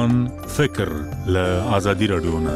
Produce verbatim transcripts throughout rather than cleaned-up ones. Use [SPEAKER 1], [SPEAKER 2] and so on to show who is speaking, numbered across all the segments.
[SPEAKER 1] ځوان فکر له آزادي رادیو نه.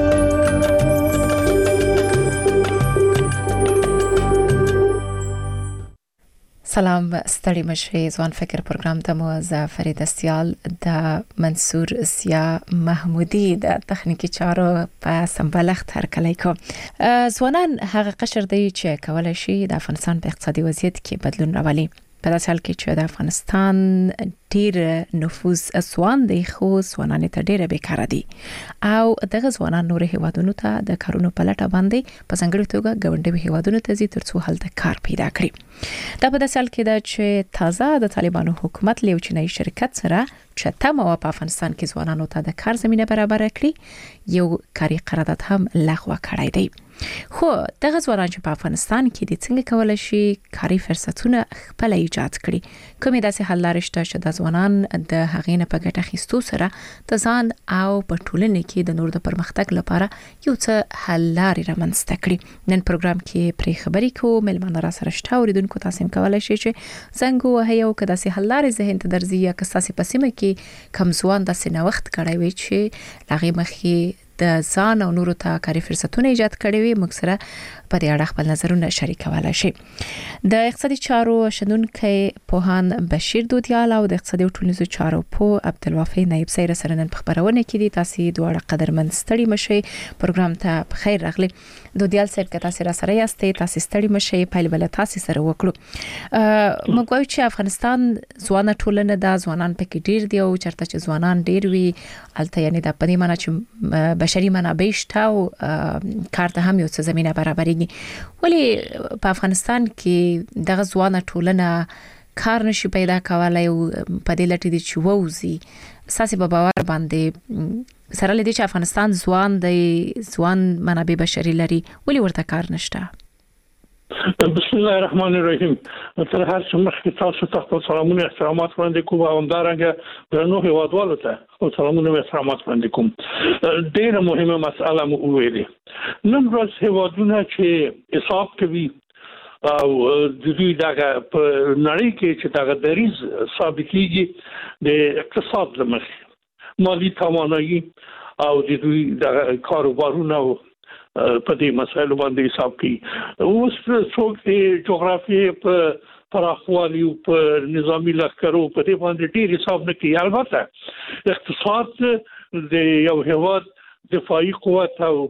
[SPEAKER 2] سلام، ستړي مشي ځوان فکر پروګرام ته مو ز فرید استیال د منصور سیا محمودي د تخنیکی چارو په سمبالښت هرکلی کو. ځوانان هغه قشر دی چې کولای شي د افغانستان په اقتصادي وضعیت کې بدلون راولي. په داسې حال کې چې د افغانستان ډیر نفوذ ځوان دی، خو ځوانان ته ډیر بیکاره دي او دغه ځوانان نور هیوادونو ته د کارونو په لټه باندې په ځانګړي توګه ګاونډي هیوادونو ته ځي ترڅو هلته کار پیدا کړي. دا په داسې حال کې ده چې تازه د طالبانو حکومت له یو چینایي شرکت سره چې تمه په افغانستان کې ځوانانو ته د کار زمينه برابر کړي، یو کاري قرارداد هم لغوه کړی دی. خو دغه ځوانان چې په افغانستان کې د څنګه کولای شي کاري فرصتونه خپل ایجاد کړي، کومې داسې حل لارې شته چې د ځوانان د هغې نه په ګټه اخیستو سره د ځان او په ټولنه کې د نور د پرمختګ لپاره یو څه حل لارې رامنځته کړي. نن پروګرام کې پرې خبرې کوو، ملمانه را سره شته، اوریدونکو تاسو هم کولای شئ چې څنګه وه یو کدا سي حل لارې ذهن ته درځي یا که تاسو په سیمه کې کم ځوان د سنوخت کړی وي چې لاغي مخې د ځان او نورو ته کاري فرصتونه ایجاد کړي وي، موږ سره په دې اړه خپل نظرونه شریکولای شي. د اقتصادي چارو شنونکي پوهان بشیر دودیال او د اقتصادي او ټولنیزو چارو په عبدالوافي نایب سره سره نن په خبرونه کې دي. تاسو دواړه قدرمن ستړي مشي، پروګرام ته په خیر راغلي. دودیال صاحب که تاسو را سره یاستئ، تاسو ستړي مشي، پایل بل تاسو سره وکړو. موږ وایو چې افغانستان ځوان ټولنه د ځوانان پکې ډیر دی او چرته چې ځوانان ډیر وي الته، یعنی د پدې معنی چې بشري منابع شته او کار ته هم یو څه زمينه برابرېږي. ولی په افغانستان کې دغه ځوانه ټولنه کار نشي پیدا کولای او په دې لټې دي چې ووزي. ساسي په باور باندې سره لدی چې افغانستان ځوان دی، ځوان منابع بشري لري، ولی ورته کار نشته؟
[SPEAKER 3] بسم الله الرحمن الرحیم. تر هر څه مخکې تاسو ته سلامونه احترامات وړاندې کوم او همدارنګه د نوو هیوادوالو ته سلامونه او احترامات وړاندې کوم. ډېره مهمه مسأله مو وویلې. نن ورځ هیوادونه چې حساب کوي او د دوی دغه په نړۍ کې چې دغه دریز ثابتېږي د اقتصاد لمخې، مالی توانایي او د دوی دغه کاروبارونه او په دې مسایلو باندې حساب کوي. اوس څوک د جغرافیې په پراخوالي او په نظامی لښکرو په دې باندې ډېر حساب نه کوي. البته اقتصاد د یو هیواد دفاعي قوت او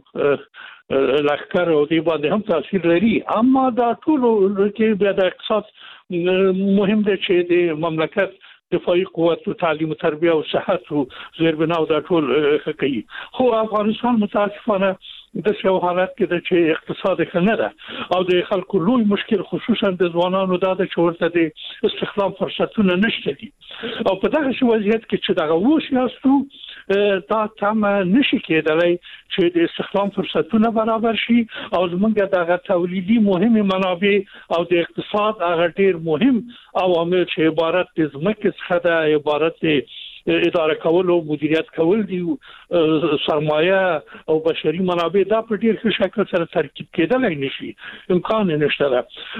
[SPEAKER 3] لښکر او دې باندې هم تاثیر لري، اما دا ټول کې بیا د اقتصاد مهم دی چې د مملکت دفاعي قوت او تعلیم او تربیه او صحت او زیربنا دا ټول ښه کوي. خو افغانستان متاسفانه د څو حالت کې د چې اقتصاد ښه نه ده او د خلکو لوی مشکل خصوصا د ځوانانو دا د چورته د استخدام فرصتونه نشته دي او په دغه وضعیت کې چې دغه وو سیاستو دا تم نشي کېدلی چې د استخدام فرصتونه برابر شي او زمونږ دغه تولیدي مهمه منابع او د اقتصاد هغه ډیر مهم عوامل چې عبارت د ځمکې څخه ده، عبارت د اداره کول او مدیریت کول دي، سرمایه او بشري منابع دا په ډیر ښه شکل سره ترکیب کېدلای نشي، امکان نشته.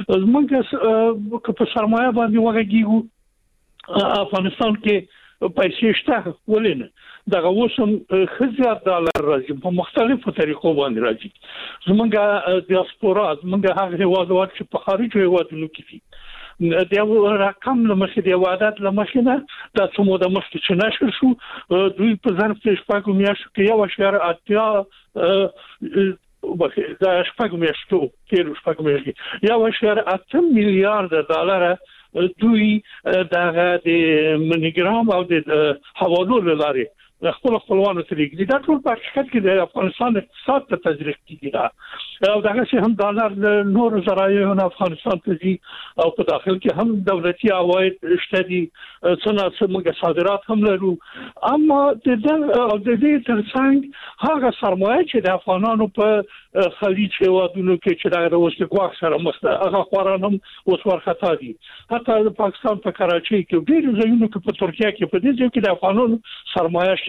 [SPEAKER 3] زمونږ که په سرمایه باندې وغږیږو، افغانستان کې پیسې شته، ولې نه؟ دغه اوسم ښه زیات ډالر راځي، په مختلفو طریقو باندې راځي. زمونږ دیاسپورا، زمونږ هغه هیوادوال چې په خارجو هیوادونو کې دي، د یو رقم لمخې د عادت لمخې نه د څومره د مخکې چې نشر شو، دوی په ظرف د شپږو میاشتو کې یو اشاره اتیا د شپږو میاشتو کې شپږو میاشتو یو اشاره اته میلیارډ ډالر دوی دغه د منیګرام او د حوالو لاري خپل خپلوانو ته لګي. دا ټول په حقیقت کې د افغانستان اقتصاد ته تزریق کیږي او دغه څه هم ډالر نور ذرایع نه افغانستان ته دي او په داخل کې هم دولتي عواید شته دي، څنګه څنګه صادرات هم لرو، اما د دې ترڅنګ هغه سرمایه چې د افغانانو په خلیج هیوادونو کې چې د وسلګواخ سره مخ ده هغه خوران هم اوس ورختا دي. حتی د پاکستان په کراچۍ کې ډېر ځایونه کې په ترکیه کې په دې ځای کې د افغانانو سرمایه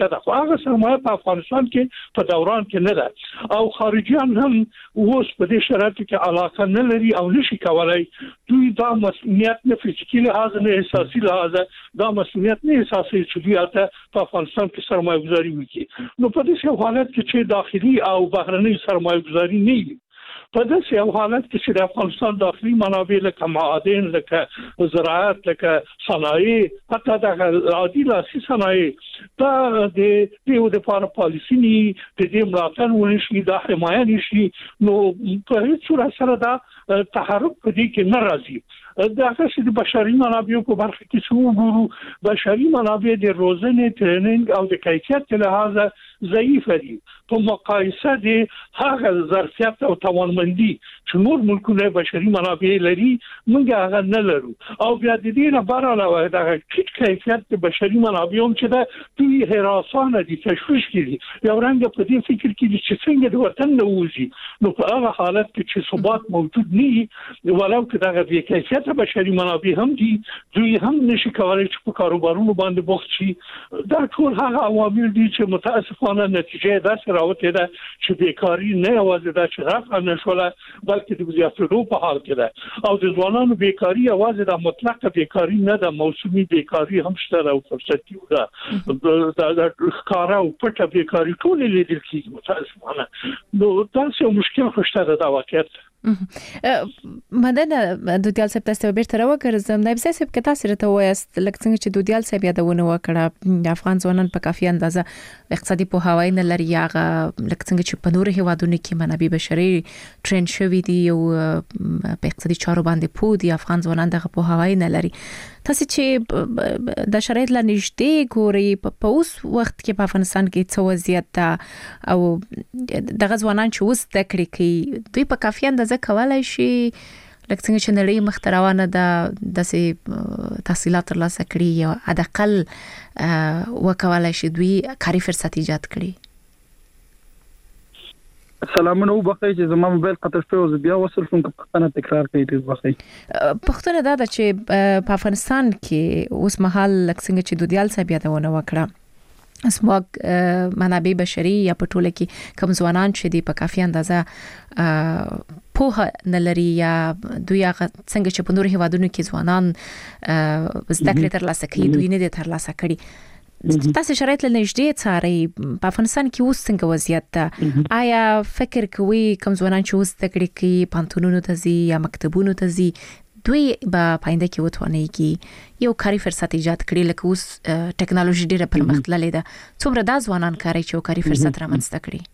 [SPEAKER 3] مناقشه ده خو هغه سرمایه په افغانستان کې په دوران کې نه ده او خارجيان هم اوس په دې شرایطو کې علاقه نه لري او نشي کولای دوی دا مسؤلیت نه فزیکي لحاظ نه احساسي لحاظ دا مسؤلیت نه احساسي چې دوی ته په افغانستان کې سرمایه گذاري وکړي نو په دې حالت کې چې داخلي او بهرني سرمایه گذاري نه وي په داسې یو حالت کې چې د افغانستان داخلي منابع لکه معادن لکه زراعت لکه صنایع حتی د عادي لاسي صنایع دا د دې د لپاره پالیسي نه د دې ملاتړ ونشي د حمایت نشي نو په هیڅ صورت سره دا تحرک په دې کې نه راځي د اساس د بشري منابعو په برخه کې څو ګورو بشري منابع د روزنې ټریننګ او د کیفیت له لحاظه ضعیف دي په مقایسه د هغه ظرفیت او توانمندي چې نور ملکونه بشري منابع لري موږ هغه نه لرو او بیا د دې نه بار علاوه د ټیټ کیفیت د بشري منابعو چې د دوی هراسانه دي تشویش کړي یو رنګ په دې فکر کې چې څنګه د وطن نه وځي نو په هغه حالت کې چې ثبات موجود نه ولو چې دغه د کیفیت بشري منابع هم دي دوی هم نشي کولای چې په کاروبارونو باندې بوخت شي دا ټول هغه عوامل دي چې متاسفانه نتیجه داسې راوته ده چې بیکاری نه یوازې دا چې رافع نشوله بلکې د زیاتېدو په حال کې ده او د ځوانانو بیکاری یوازې د مطلقه بیکاری نه ده موسمي بیکاری هم شته او فرصتي ده د ښکارا او پټه بیکاری ټول لیدل کیږي متاسفانه نو تاسو مشکل خوشته ده دا واقعیت
[SPEAKER 2] مدن دودیال صاحب تاسو به تر وګرځم نایب صاحب کې تاسو راته وایست لکه څنګه چې دودیال صاحب یادونه وکړه د افغان ځوانان په کافي اندازه اقتصادي پوهاوی نه لري هغه لکه څنګه چې په نورو هیوادونو کې منابع بشري ټرین شوی دي او په اقتصادي چارو باندې پوه دي افغان ځوانان دغه پوهاوی نه لري تاسو چې د شرایط لا نږدې ګوري په اوس وخت کې په افغانستان کې څه وضعیت ده او دغه ځوانان چې اوس د کړی کوي دوی په کافي اندازه کولای شي لکه څنګه چې نړۍ مختروانه ده د تحصیلات ترلاسه کړي یا حداقل وکولای شي دوی کاري فرصت ایجاد کړي
[SPEAKER 4] سلامونه وبخښئ چې زما موبایل قطع شو او بیا وصل شوم که پښتنه تکرار کړئ دې وبخښئ
[SPEAKER 2] پښتنه دا ده چې په افغانستان کې اوس مهال لکه څنګه چې دودیال صاحب یادونه وکړه اسماق منابع بشري یا په ټوله کې کوم ځوانان چې دی په کافي اندازه پوهه نه لري یا دوی هغه څنګه چې په نورو هیوادونو کې ځوانان زده کړې ترلاسه کوي دوی نه دي ترلاسه کړي تاسو شرایط له نږدې څاري په افغانستان کې اوس څنګه وضعیت ده آیا فکر کوي کوم ځوانان چې اوس زده کړې کوي پانتونونو ته ځي یا مکتبونو ته ځي دوی به پاینده کې وتواني کې یو کاري فرصت ایجاد کړي لکه اوس ټیکنالوژي ډیره پرمختللې ده څومره دا ځوانان کاري چې کاري فرصت رامنځته کړي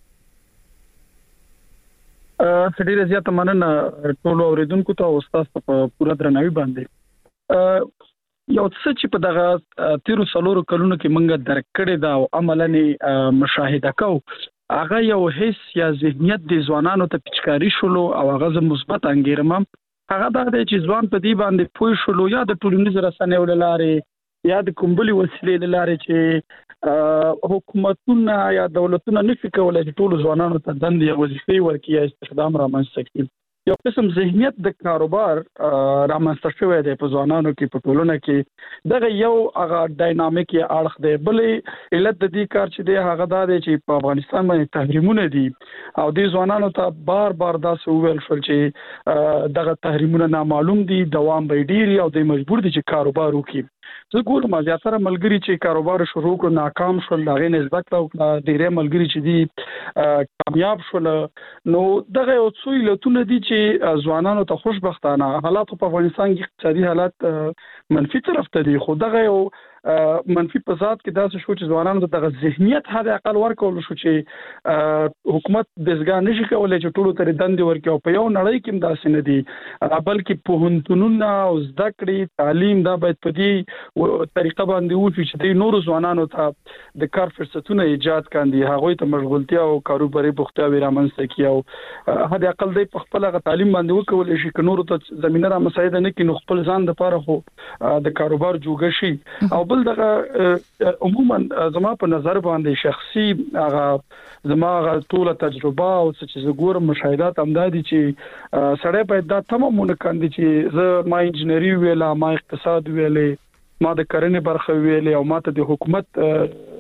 [SPEAKER 4] ا ډیره زیاته مننه ټول اوریدونکو ته او تاسو په پوره درناوي باندې یو څه چې په دغه تیرو سلورو کلونو کې مونږ درک کړی دا او عملاً مشاهده کوو هغه یو حس یا ذهنیت د ځوانانو ته پچکاری شولو او هغه ز مثبت انګیرم هغه دا دی چې ځوان په دې باندې پوه شولو یا د ټولنیز رسنیو لارې یا د کومبلي وسیلې لارې چې حکومتونه یا دولتونه نفي کولای چې ټول ځوانانو ته دندې وظیفې ورکړي یا استخدام رامنځته کړي یو قسم ذهنیت د کاروبار رامنځته شوی دی په ځوانانو کې په ټولنه کې دغه یو هغه ډاینامیک یا اړخ دی بلې علت د دې کار چې دی هغه دا دی چې په افغانستان باندې تحریمونه دي او د ځوانانو ته بار بار دا سوول شول چې دغه تحریمونه نامعلوم دي دوام به ډیر او د مجبور دي چې کاروبار وکړي زه ګورم زیاتره ملګری چې کاروبار شروع کړ ناکام شول هغه نسبت او ډیره ملګری چې دي کامیاب شول نو دغه یو څو علتونه دي چې ځوانانو ته خوشبختانه حالات په افغانستان کې اقتصادي حالات منفي طرف ته دي خو دغه یو منفي په ذات کې داسې شو چې ځوانانو ته دغه ذهنیت حد اقل ورکول شو چې حکومت دزګا نشي کولای چې ټولو ته دندې ورکړي او په یو نړۍ کې داسې نه دي بلکې پوهنتونونه او زده کړې تعلیم دا باید په دې طریقه باندې وشي چې د نورو ځوانانو ته د کار فرصتونه ایجاد کاندي هغه ته مشغولتیا او کاروباري بوختیاوي رامنځته کړي او حد اقل د خپل تعلیم باندې وکول شي چې نورو ته زمينه را مساعده نه کړي نو خپل ځان لپاره خو د کاروبار جوړ شي او بل دغه عموما زما په نظر باندې شخصي هغه زما ټول تجربه او چې زه ګورم مشاهدات امدادي چې سړی باید دا تمامونه کاندي چې زه ما انجنیری ویلا ما اقتصاد ویلې ما د کرنې برخه ویلې او ما ته د حکومت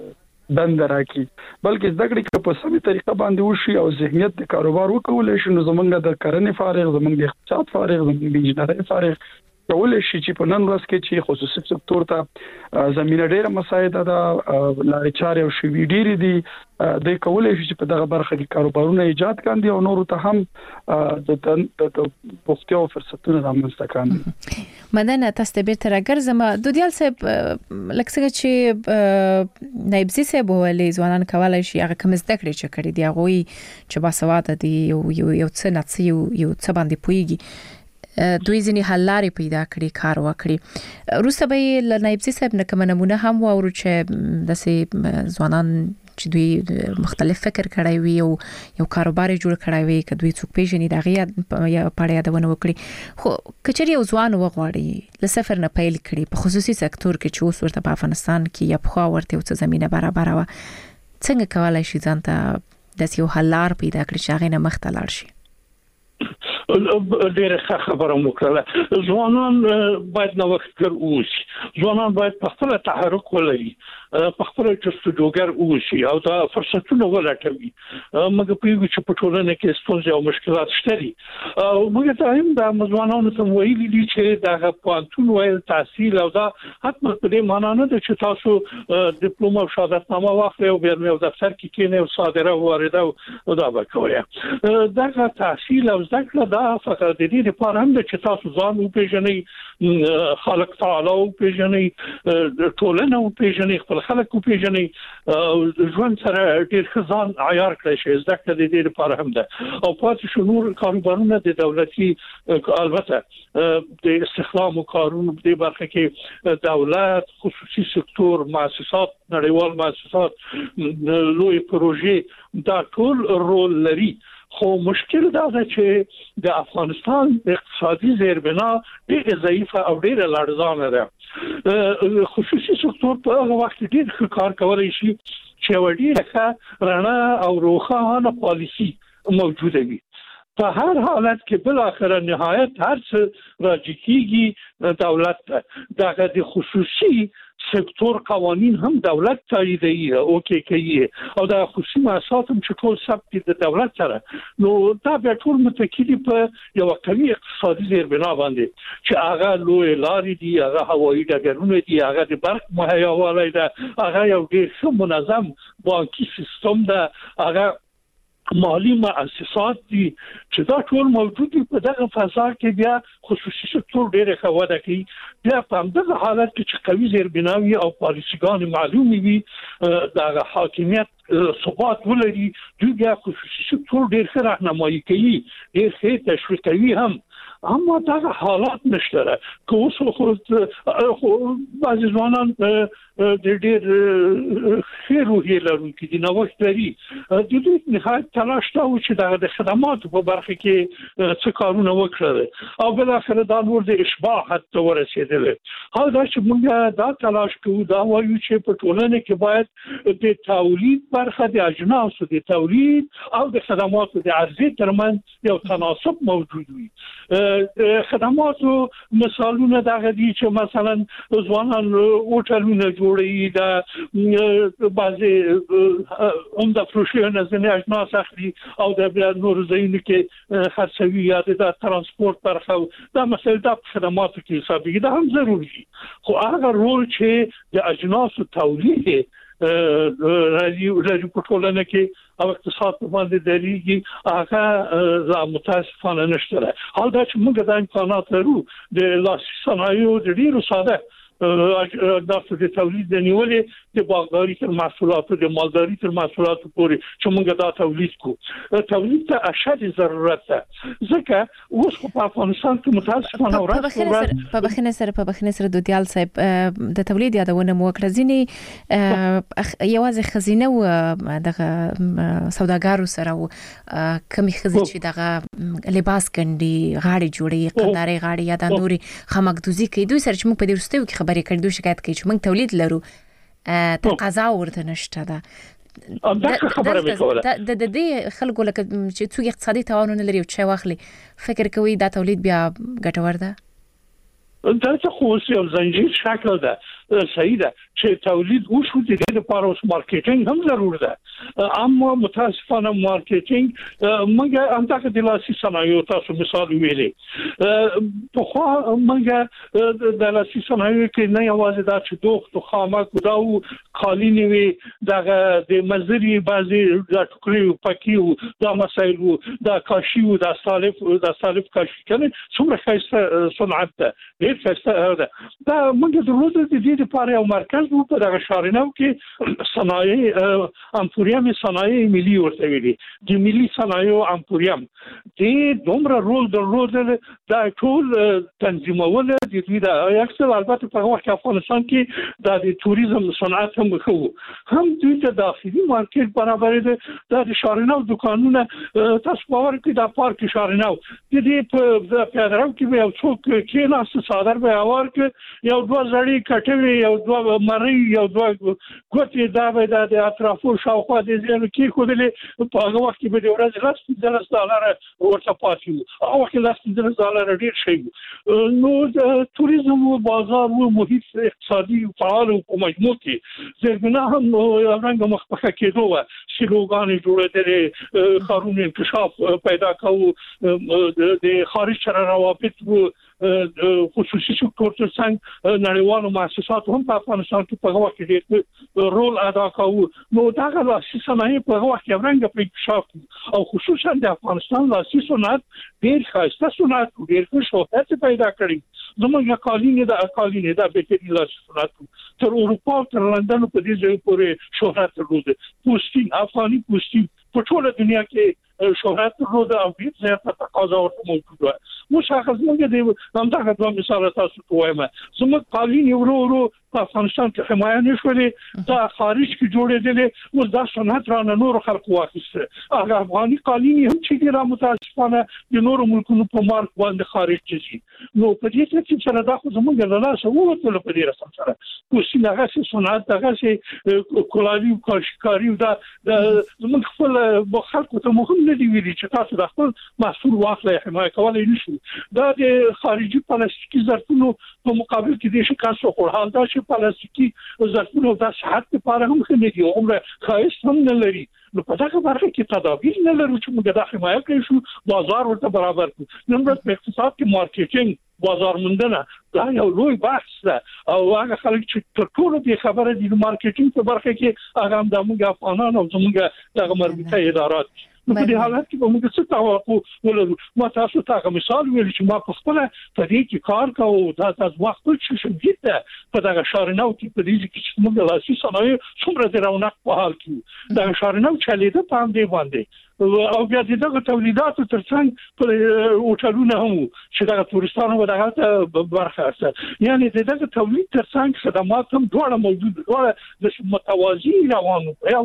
[SPEAKER 4] دند راکې بلکې زده کړې په سمې طریقه باندې وشي او ذهنیت د کاروبار وکولای شي نو زمونږ د کرنې فارغ زمونږ د اقتصاد فارغ زمونږ د انجنیري فارغ کولای شي چې په نن ورځ کې چې خصوصي سکتور ته زمينه ډیره مساعده ده لارې چارې او شوي ډیره دي د کولای شي چې په دغه برخه کې کاروبارونه ایجاد کاندي او نور ته هم د بوختیا او فرصتونو رامنځته کاندي.
[SPEAKER 2] مننه تاسو ته بیرته راګرځم. دودیال صاحب لکه څنګه چې نایب زی صاحب ولې ځوانان کولای شي هغه کوم زده کړې چې کړې دی هغه چې باسواده دي یو یو څه نه یو یو څه باندې پويږي دوی ځنی حل لارې پیدا کړې کار وکړي. روسه به ل نایب زی صاحب نه کوم نمونه هم وورو چې د سي ځوانان چې دوی مختلف فکر کړی وي او یو کاروبار جوړ کړی وي ک دوی څوک پیژني دغه یا پړیا یادونه وکړي خو کچري یو ځوان وغواړي ل سفر نه پیل کړي په خصوصي سکتور کې چې اوس ورته په افغانستان کې یا په ورته څه زمينه برابر و څنګه کولای شي ځانته د یو حل لار پیدا کړي چې هغه نه مخته لاړ شي؟
[SPEAKER 3] ډیره خبره وکړه. ځوانان باید نوښتګر اوسي، ځوانان باید په خپل تحرک ولري، په خپل جستجوګر اوسي او دا فرصتونه ولټوي. موږ په یو چې په ټولنه کې ستونزې او مشکلات شته دي او موږ ته هم د ځوانانو ته ویلي دي چې دا پوهنتون ویل تحصیل او دا حتما په دې معنی نه ده چې تاسو ډیپلوما او شهادتنامه واخلئ او بیا یو دفتر کې کېنئ او صادره وارده او دا وکړئ. دا تحصیل او زده کړه دا فقط د دې لپاره هم چې تاسو ځان او پیژنئ، خلق تعالی او پیژنئ، ټولنه او پیژنئ، خپل خلق او پیژنئ، ژوند سره ډېر ځان عیار کړئ چې زده کړه د دې لپاره هم ده. او پاتې شو نور کاروبارونه د دولتي البته د استخدام او کارونو په دې برخه کې دولت، خصوصي سکتور، مؤسسات، نړیوال مؤسسات، لوی پروژې دا ټول رول لري. خو مشکل دا ده چې د افغانستان اقتصادي زیربنا ډېر ضعیفه او ډېر لړزانه ده. خصوصي سکتور په هغه وخت کې ډېر کار کولای شي چې وړي رڼا او روښانه پالیسي موجوده وي. په هر حالت کې بل اخر نهایت هر څه راځي کیږي دولت ته دغه د خصوصي سکتور قوانین هم دولت تاییدوي او کې کوي او دا خصوصي مؤسسات هم چې ټول ثبت د دولت سره نو دا به ټول متکي په یو قوي اقتصادي زیربنا باندې چې هغه لوی لارې دي، هغه هوایي ډګرونه دي، هغه د برق مهیاوالی ده، هغه یو ډېر ښه منظم بانکي سیستم ده، هغه مالی مؤسسات دي چې دا ټول موجود دي. په دغه فضا کې بیا خصوصي سکتور ډېر ښه وده کوي. بیا په همدغه حالت کې چې قوي زیربناوي او پالیسیګان معلومي وي، دغه حاکمیت ثبات ولري، دوی بیا خصوصي سکتور ډېر ښه راهنمایي کوي، ډېر ښه تشویق کوي هم. اما دا حالات نشته که اوس خو بعضې ځوانان د ډېر ښې روحیې لرونکي دي، نوښت لري، د دوی نهایت تلاش دا و چې دغه د خدماتو په برخه کې څه کارونه وکړل او بالاخره دا نور د اشباع حد ته ورسېدل. حال دا چې موږ دا تلاش کوو، دا وایو چې په ټولنه کې باید د تولید برخه د اجناسو د تولید او د خدماتو د عرضې ترمنځ یو تناسب موجود وي. خدماتو مثالونه دغه دي چې مثلا ځوانان هوټلونه جوړوي، د بعضې عمده فروشونه ځینې اجناس اخلي او د بیا نورو ځایونو کې خرڅوي یا د ترانسپورت برخه دا مسایل د خدماتو کې حسابېږي، دا هم ضروري دي. خو هغه رول چې د اجناسو تولید راځي په ټولنه کې او اقتصاد په باندې درېږي، هغه لا متاسفانه نشته. حال دا چې موږ د امکانات لرو د لاسي صنایعو د ډېرو ساده اجناسو د تولید د نیولې د باغداري تر محصولاتو د مالداري تر محصولاتو پورې چې موږ دا تولید کوو، تولید ته اشد ضرورت ده. ځکه اوس په افغانستان کې متاسفانه ورځ
[SPEAKER 2] په بخښنه سره په بخښنه سره دودیال صاحب د تولید یادونه مو وکړه. ځینې یوازې خزینه و دغه سوداګرو سره و کمی خزي چې دغه لباس ګنډي، غاړي جوړي، قنداري غاړي یا د نوري خمکدوزي کوي. دوی سره چې موږ په دې وروستیو کې خبرې کړې، دوی شکایت کوي چې موږ تولید لرو، تقاضا ورته نشته ده.
[SPEAKER 3] دا خبره به کوله
[SPEAKER 2] د د دې خلکو لکه چې څوک اقتصادي توان نه لري او چې واخلي فکر کوي دا تولید بیا ګټور ده.
[SPEAKER 3] دا څه خو یو زنجیر شکل ده. صحیح ده چې تولید وشو د دې لپاره اوس مارکیټینګ هم ضرور ده اما متاسفانه مارکیټینګ موږ همدغه د لاسي صنایعو تاسو مثال ویلې په خو موږ د لاسي صنایعو کې نه یوازې دا چې دوه خامک او خالی نیوي دغه د مزري بعضي د ټوکري پکیو دا مسایل دا کاشیو دا سالف دا سالف کاشي کنه څومره خاصه صنعت ده ډېر خاصه ده دا موږ د روزو د دې لپاره یو مرکز وو په دغه شارنو کې صنایع امپوریم صنایع ملي ورته ویلي د ملي صنایع امپوریم د دومره رول درلودل دا ټول تنظیمول د دې د اکثر البته په وخت افغانستان کې د توریزم صنعت هم خو هم دوی ته داخلي مارکیټ برابر دي د شارنو دکانونه تاسو باور کې د پارک شارنو د دې په پیادرو کې یو څوک کې ناس صادر به اور کې یو دوه زړی کټوي یو دوه مری یو دوه ګوتې دا به د اطرافو شاوخوا د زیرو کې خودلې په هغه وخت کې به د ورځې لاس د ډالر ورته پاتې او وخت لاس د ډالر ډیر شي نو د توریزم او بازار او محیط اقتصادي فعال او مجموع کې زرګنا هم رنګ مخکې کېدو سلوګان جوړېدل قانون انکشاف پیدا کوو د خارج سره روابط خصوصي سکتور څنګه نړیوالو مؤسساتو هم په افغانستان کې په هغه کې رول ادا کوي نو دا لاسي صنایع په هغه کې رنګ په انکشاف او خصوصا د افغانستان لاسي صنعت ډېر خاصه صنعت ډېر ښه شهرت پیدا کړی زموږ قالینې د قالینې د بهترین لاسي صنعت تر اروپا تر لندن په دې ځای پورې شهرت درلود پوسټینګ افغاني پوسټینګ په ټوله دنیا کې شهرت درلود او ډېر زیاته تقاضا ورته موجود و مشخص موږ د همدغه دوه مثال تاسو ته وایم زموږ قالین ورو ورو په افغانستان کې حمایه نشولې دا خارج کې جوړېدل او دا صنعت را نور خلق واخیسته هغه افغاني قالین هم چې را متاسفانه د نور ملکونو په مارک باندې خارج شي نو په دې کې چې دا خو زموږ له لاسه ووتل په دې رسم سره کوشي هغه صنعت هغه کولالي کاشکاری دا زموږ خپل خلکو ته مهم نه دی ویلي چې تاسو د خپل محصول واخلئ حمایه کولای نشو دا د خارجي پلاستیکي ظرفونو په مقابل کې د شکایت خو حال دا چې پلاستیکي ظرفونو د صحت لپاره هم ښه نه دي عمره خاص هم نه لري نو په دغه برخه کې تدابیر نه لرو چې موږ د حمایت کوي شو بازار ورته برابر کړو نن ورځ په اقتصاد کې مارکیټینګ بازار موندنه دا یو لوی بحث ده او هغه خلک چې تر ټولو دې خبره دي د مارکیټینګ په برخه کې هغه هم د موږ افغانان او زموږ دغه مربوطه ادارات نو په دې حالت کې به موږ څه توقع ولرو ما تاسو ته مثال ویل چې ما په خپل په دې کې کار کوم دا تاسو وخت چې شدید ده په دغه شارنو کې په دې کې چې موږ لاسي صنایع څومره د رونق په حال کې دا شارنو چلیده په هم دی باندې او بیا دغه تولیداتو ترڅنګ په هوټلونه هم چې دغه تورستانو دغه برخه است یعنی دغه تولید ترڅنګ خدمات هم ډېر موجود ډېر د متوازی روانو یا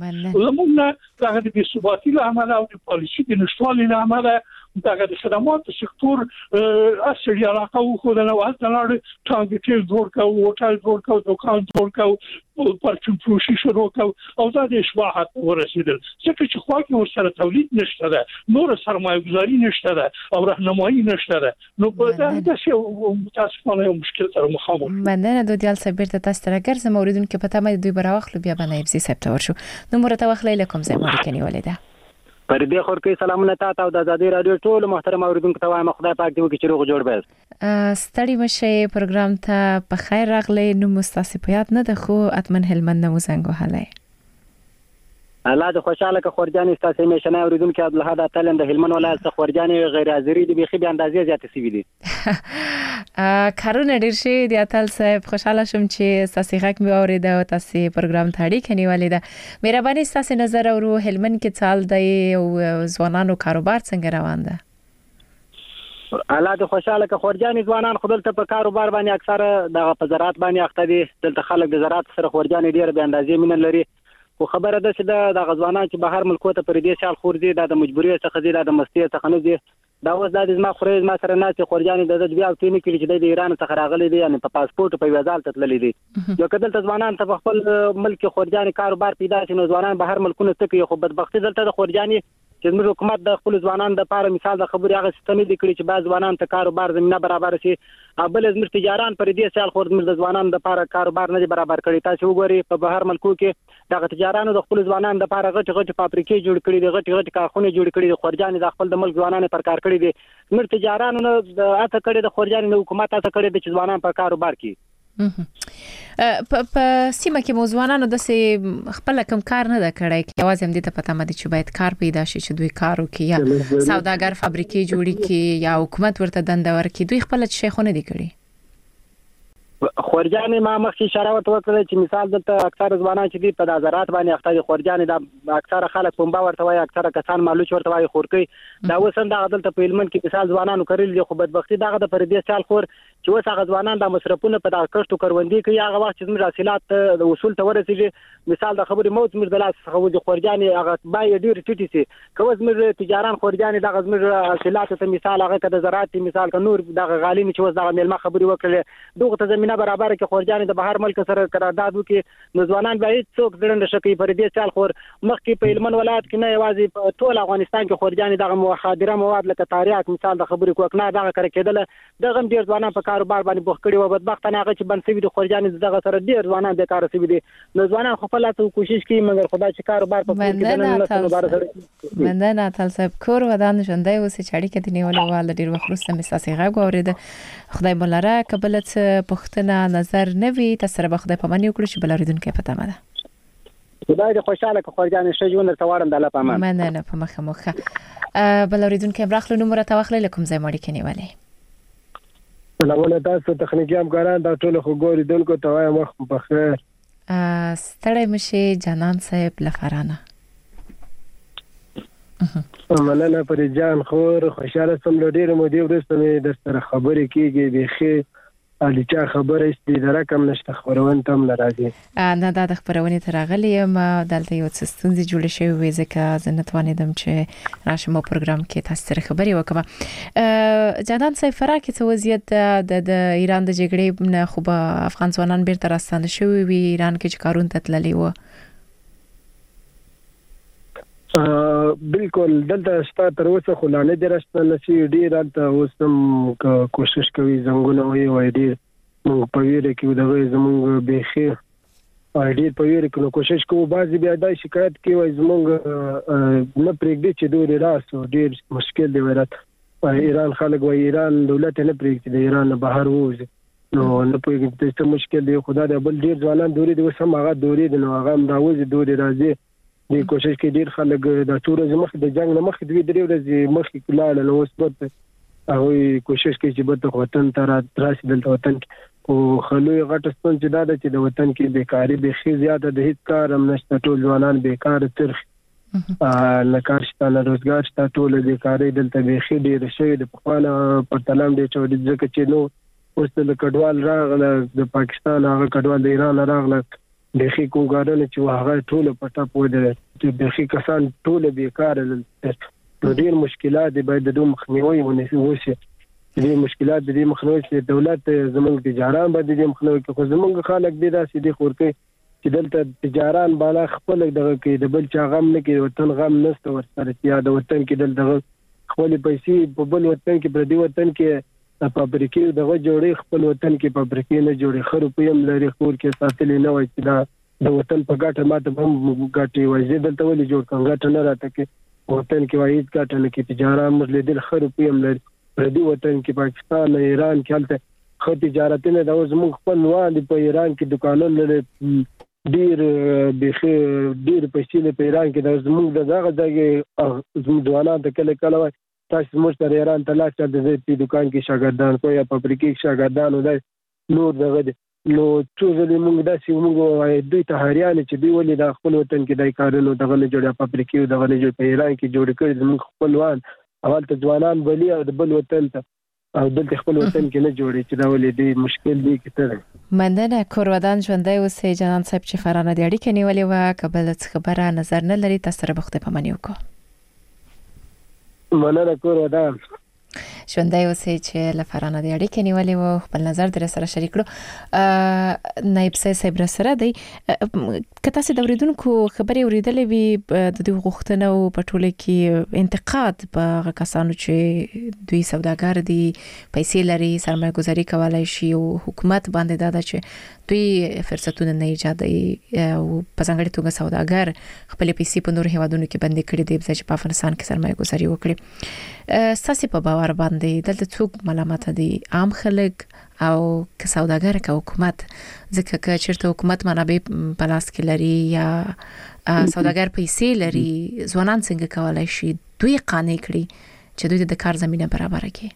[SPEAKER 3] زموږ دغه د ثباتي عمل او د پالیسي د نشټوالي عمل دغه د خدمات سکتور اصلي علاقه خو د نوښت لپاره ټانګټ جوړ کاو هوټل جوړ کاو دکان جوړ کاو پرچم فروشي شروع کاو او دا د اشباحات ورسېدل ځکه چې خو کې ورسره تولید نشته ده نور سرمایه گذاري نشته ده او راهنمایي نشته ده نو په دغه څه متاسفانه یو مشکل سره مخامخ
[SPEAKER 2] مننه د دیال صبر ته تاسو راګر زم اوریدونکو په تمه دوی براوخلو بیا باندې ابزي سپتور شو نو مرته وخت لیکم زم اوریکنی ولیدا
[SPEAKER 5] پر دې خور کې سلامونه تاسو او د آزادي رادیو ټول محترم اوریدونکو ته وایم خدای پاک دې وکړي چې روغ جوړ به
[SPEAKER 2] ستړي مشه پروګرام ته په خیر راغلی نو مستاسفیات نه ده خو اتمن هلمند نو زنګ وهلای
[SPEAKER 5] الله د خوشاله ک خورجان استاسې میشنه اوریدونکو عبد الحد تعالی د هلمند ولایت څخه خورجان غیر حاضری دی بخي به اندازې زیات سی وی دي
[SPEAKER 2] کارونه ډیر شي د اتل صاحب خوشاله شم چې تاسو غږ مې اورید او تاسو پروګرام ته اړیکه نیولې ده مهرباني تاسو نظر او هلمند کې چال دی او ځوانانو کاروبار څنګه روان ده
[SPEAKER 5] الله د خوشاله ک خورجان ځوانان خپل ته په کاروبار باندې اکثر د په زراعت باندې اخته دي دلته خلک د زراعت سره خورجان ډیر به اندازې مين لري خو خبره ده چې د غزوانان چې بهر ملکو ته پر دې سال خور دي د مجبوري څخه دي د مستی څخه نه دي دا اوس د زما خوري ما سره نه چې خورجان د بیا او تینې کې چې د ایران څخه راغلي دي یعنی په پاسپورت په ویزال ته تللي دي یو کدل ځوانان ته خپل ملک خورجان کاروبار پیدا شي نو ځوانان بهر ملکونو ته کې خو بدبختی دلته د خورجاني چې موږ حکومت د خپل ځوانانو د لپاره مثال د خبرې هغه ستنې دي کړې چې بعض ځوانان ته کاروبار زمينه برابر شي بل زموږ تجاران پر دې سال خور موږ د ځوانانو د لپاره کاروبار نه برابر کړی تاسو وګورئ په بهر ملکو کې دغه تجارانو د خپل ځوانانو د لپاره غټ غټ فابریکې جوړ کړي دي غټ غټ کارخونه جوړ کړي دي خورجان د خپل د ملک ځوانانو پر کار کړی دي موږ تجارانو نه اته کړي د خورجان د حکومت اته کړي د ځوانانو پر کاروبار کې
[SPEAKER 2] په سیمه کې موضوعانو د سه خپل کم کار نه دا کړای کی आवाज هم دې ته پته مده چې باید کار پیدا شي چې دوی کارو کې یا سوداګر فابریکې جوړي کې یا حکومت ورته دنده ورکړي دوی خپل شیخونه دي کړی
[SPEAKER 5] خورجان ما مخکې اشاره وکړه چې مثال دلته اکثر ځوانان چې دي په نظرات باندې اخته دي خورجان د اکثر خلک پنبا ورته وایي اکثر کسان مالوچ ورته وایي خورکی دا وسند دلته په علمن کې مثال ځوانانو کړل دي خو بدبختی دغه د پردې سال خور چې وس هغه ځوانان د مصرفونه په دغه کښتو کروندې کې هغه وخت چې زموږ حاصلات د وصول ته ورسېږي مثال د خبرې موت زموږ د لاس څخه د خورجان هغه بای ډیر ټیټي سي کوم زموږ تجاران خورجان دغه زموږ حاصلات ته مثال هغه د زراعت مثال ک نور دغه غالین چې وس دغه ملما خبرې وکړي دغه ته زمينه برابر کې خورجان د بهر ملک سره قرارداد وکي نوځوانان باید څوک ځړند شي پر دې چال خور مخکې په علمن ولایت کې نه یوازې په ټول افغانستان کې خورجان دغه مخادره مواد لکه تاریخ مثال د خبرې کوک نه دغه کړ کېدل دغه ډیر ځوانان په کاروبار باندې بوخ کړي او بدبختانه هغه چې بنسوي د خورجان دغه سره ډیر ځوانان د کار سوي دي نوځوانان خپل ته کوشش کوي مګر خدای چې کاروبار په پوره کې نه مبارک
[SPEAKER 2] مندنه تل صاحب کور ودان ژوندۍ اوس چې اړیکه د نیولې وال ډیر وخت مې ساسي غږ اورید خدای بلاره قبلت پښتنه نظر نوي تاسو به خدای په منی وکړو چې بلریدونکو پته مده
[SPEAKER 5] خدای دې خوشاله که خورجان شې ژوند ته واړم د الله په امان
[SPEAKER 2] مننه په مخه مخه بلریدونکو برخلو نمبر ته واخلې لکم ځای مړی کې نیولې
[SPEAKER 6] سلامونه تاسو تخنیکی همکاران دا ټول خو ګوري دونکو ته وایم وخت په خیر
[SPEAKER 2] ستړی مشي جانان صاحب لفرانه
[SPEAKER 6] مننه پر جان خور خوشاله سم ډیر مو دی ورسته مې د سره خبرې کیږي بيخي علي چا خبره است د رقم نشته خبرون تم ناراضي
[SPEAKER 2] نه دا د خبرونې ترغلی ما دلته یو څه ستونزې جوړې شوې وې ځکه زه نتوانیدم چې راشم په پروګرام کې تاسو سره خبرې وکړم جانان صاحب فراکه څه وضعیت د د ایران د جګړې نه خو به افغان ځوانان بیرته راستانه شوي وي ایران کې چې کارون ته تللی و
[SPEAKER 6] بالکل دلته ستا تر اوسه خو لا نه درسته نشي ډیر دلته اوسم کوشش کوي زنګونه وي وای ډیر موږ په ویره کې دغه زمونږ بيخي ډیر په ویره کې کوشش کوو بعضي بیا د شکایت کوي وای زمونږ نه پرېږدي چې دوی راسو ډیر مشکل دی ورات ایران خلک وای ایران دولت نه پرېږدي د ایران بهر وځي نو نه پرېږدي څه مشکل دی خدای دې بل ډیر ځوانان دوی د وسم هغه دوی د نو هغه راوځي دوی راځي د کوشش کې ډیر خلک د ټول مخ د جنگ نه مخ دوی درې ورځې مخ کې کلاله نو اوس په هغه کوشش کوي چې بده وطن ته راشي دلته وطن او خلوی غټ ستون چې دا چې د وطن کې بیکاری به خي زیاته د هیڅ کار هم نشته ټول ځوانان بیکار ترخ نه کار شته نه روزګار شته ټول بیکاری دلته به خي ډیر شوی د پخوانه پر تلام دی چې ځکه چې نو اوس د کډوال راغله د پاکستان هغه کډوال د ایران راغله بخي کوګارنه چې هغه ټول پټه پوهه چې بخي کسان ټول بیکار دي ډیر مشکلات دی باید د دوه مخنیوي ونیسي دې مشکلات دې مخنیوي چې دولت زمونږ تجاران باندې دې مخنیوي کې خو زمونږ خلک دې داسې دي خورکي چې دلته تجاران بالا خپل دغه کې د بل چا غم نه کې وطن غم نشته ورسره چې د وطن کې دلته خپل پیسې په بل وطن کې پر دې وطن کې فابریکې دغه جوړې خپل وطن کې فابریکې نه جوړې خرو پیم لري خور کې ساتلې نه وای چې دا د وطن په ګټه ماته هم ګټي وای زه دلته ولې جوړ کوم ګټه نه راته کې وطن کې وای ګټه نه کې تجارت مزل دل خرو پیم لري پر دې وطن کې پاکستان ایران کې هلته خو تجارت نه دا زموږ خپل وان په ایران کې دکانونه لري ډیر بخي ډیر پیسې په ایران کې د زموږ دغه ځای زموږ ځوانان د کله کله وای تاسو موږ تر ایران ته لاړ چې د دې دکان کې شاګردان کوی یا فابریکې کې شاګردان ودای نور دغه نو څو ځلې موږ داسې موږ دوی ته هریان چې دوی ولې د خپل وطن کې دای کارونه دغه نه جوړه فابریکې دغه نه جوړ په ایران کې جوړ کړي زموږ خپلوان اول ته ځوانان بلی او د بل وطن ته او دلته خپل وطن کې نه جوړي چې دا ولې دې مشکل دی کتره
[SPEAKER 2] مننه کورودان ژوندۍ اوسې جنان صاحب چې فرانه دی اړیکه نیولې و قبل څه خبره نظر نه لري تاسو سره بخته پمنیو کو
[SPEAKER 6] مننه کورودان
[SPEAKER 2] ژوندۍ اوسې چې لفرانه د اړیکې نیولې و خپل نظر در سره شریک کړو. نائب صاحب سره دی که تاسو د اوریدونکو خبرې اوریدلې وي د دې غوښتنو په ټوله کې انتقاد په کسانو چې دوی سوداګر دي پیسې لري سرمایه گذاري کولای شي او حکومت باندې دا چې دوی فرصتونه نه ایجادوي او په ځانګړي توګه سوداګر خپل پیسې په نور هیوادونو کې بندي کړي دي چې په افغانستان کې سرمایه گذاري وکړي. ساسي په باور باندې دلته څوک ملامت دي عام خلک او که سوداګر که حکومت ځکه چې چیرته حکومت منابع په لاس کې لري یا سوداګر پیسې لري ځوانان څنګه کولای شي دوی قانع کړي چې دوی د کار زمينه برابر کړي.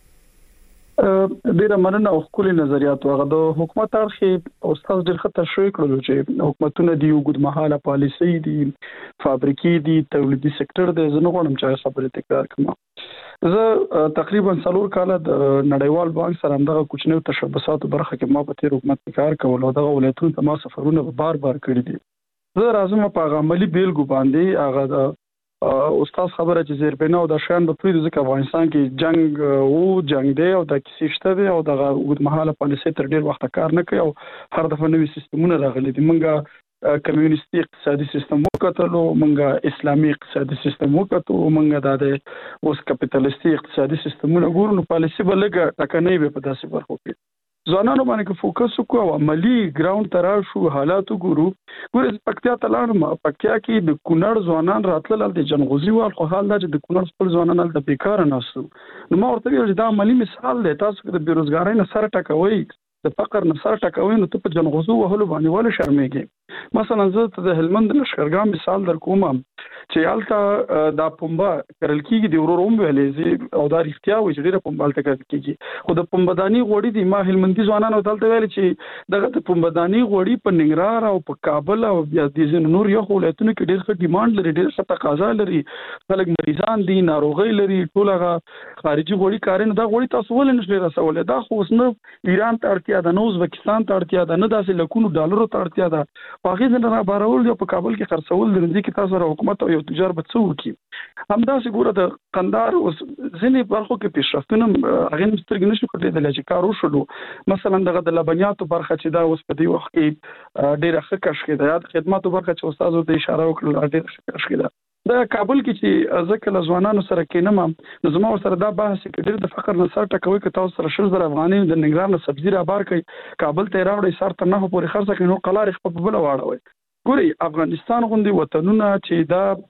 [SPEAKER 4] ډیره مننه او خپل نظریات هغه د حکومت اړخ استاد ډیر خطر شوی کړل چې حکومتونه دی وګد مهاله پالیسي دي فابریکې دي تولیدي سکتور دی زه نه غواړم چې خبره تکرار کړم. زه تقریبا څلور کال د نړیوال بانک سره همدغه کوچنیو تشبثاتو برخه کې ما په تیر حکومت کار کول او دغه ولایتونو ته ما سفرونه بار بار کړی دي. زه راځم په عملی بیلګو باندې هغه د استاد خبره چې زیربنا او د شان په پریده ځکه افغانستان کې جنگ او جنگ دی او د کیسې شته دی او د وګد مهاله پالیسي تر ډیر وخت کار نه کوي او هر دفعه نوې سیستمونه راغلي دي. منګه کمیونستي اقتصادي سیستم وکړو منګه اسلامي اقتصادي سیستم وکړو منګه د اوس کپټالیستي اقتصادي سیستمونه ګورو نو پالیسي بلګه ټکنۍ به په داسې برخو کې ځوانانو باندې فوکس وکړو او عملی ګراوند تر شو حالات ګورو. ګورې پکتیا تلانم پکتیا کې د کونړ ځوانان راتلل د جنغوزي وال خو حال دا چې د کونړ خپل ځوانان د بیکار نه نسو نو ما ورته ویل دا عملی مثال دی تاسو د بیروزګارۍ نه سره ټکوي د فقر نه سره ټکوي نو ته په جنغوزو وهلو باندې ول شرمېږي. مثلا زه د هلمند لشکرګاه مثال در کوم چې حالت دا پمبا کرل کیږي د وروروم ویلې او دا اختیار وي چې ډیره پمبال ته کیږي خو د پمبداني غوړي د ما هلمندي ځوانانو دلته ویل چې دغه د پمبداني غوړي په ننګرهار او په کابل او بیا د نور یو ولایتونو کې ډیر ښه ډیماند لري ډیر ښه تقاضا لري خلک مریضان دي ناروغي لري ټولغه خارجي غوړي کارنه دا غوړي تاسو ول نه رسولې دا خو اوس نه ایران ته اړتیا ده نو ازبکستان ته اړتیا ده نه داسې لکونو ډالرو ته اړتیا ده باغې نه بارول دی په کابل کې خرڅول د دې کې تاسو حکومت او یو تجار به څو کی همدا څنګه د قندار او ځینې برخو کې پیشرفتونه هغه مسترګ نشو کړی د چې کار وشلو مثلا دغه د لبنیاتو برخه چې دا اوس په دې وخت کې ډیره ښه کش کې د خدماتو برخه چې استاد ته اشاره وکړه ډیره ښه کش کې د کابل کې چې ځکه له ځوانانو سره کېنم نو زما سره دا بحث کې ډېر د فقر نه سره ټکوي که تاسو سره شل زره افغاني د ننګرهار نه سبزی را بار کوي کابل ته راوړي سر ته نه پورې خرڅ کوي نو قلار خپل په بل واړوي. ګوري افغانستان غوندي وطنونه چې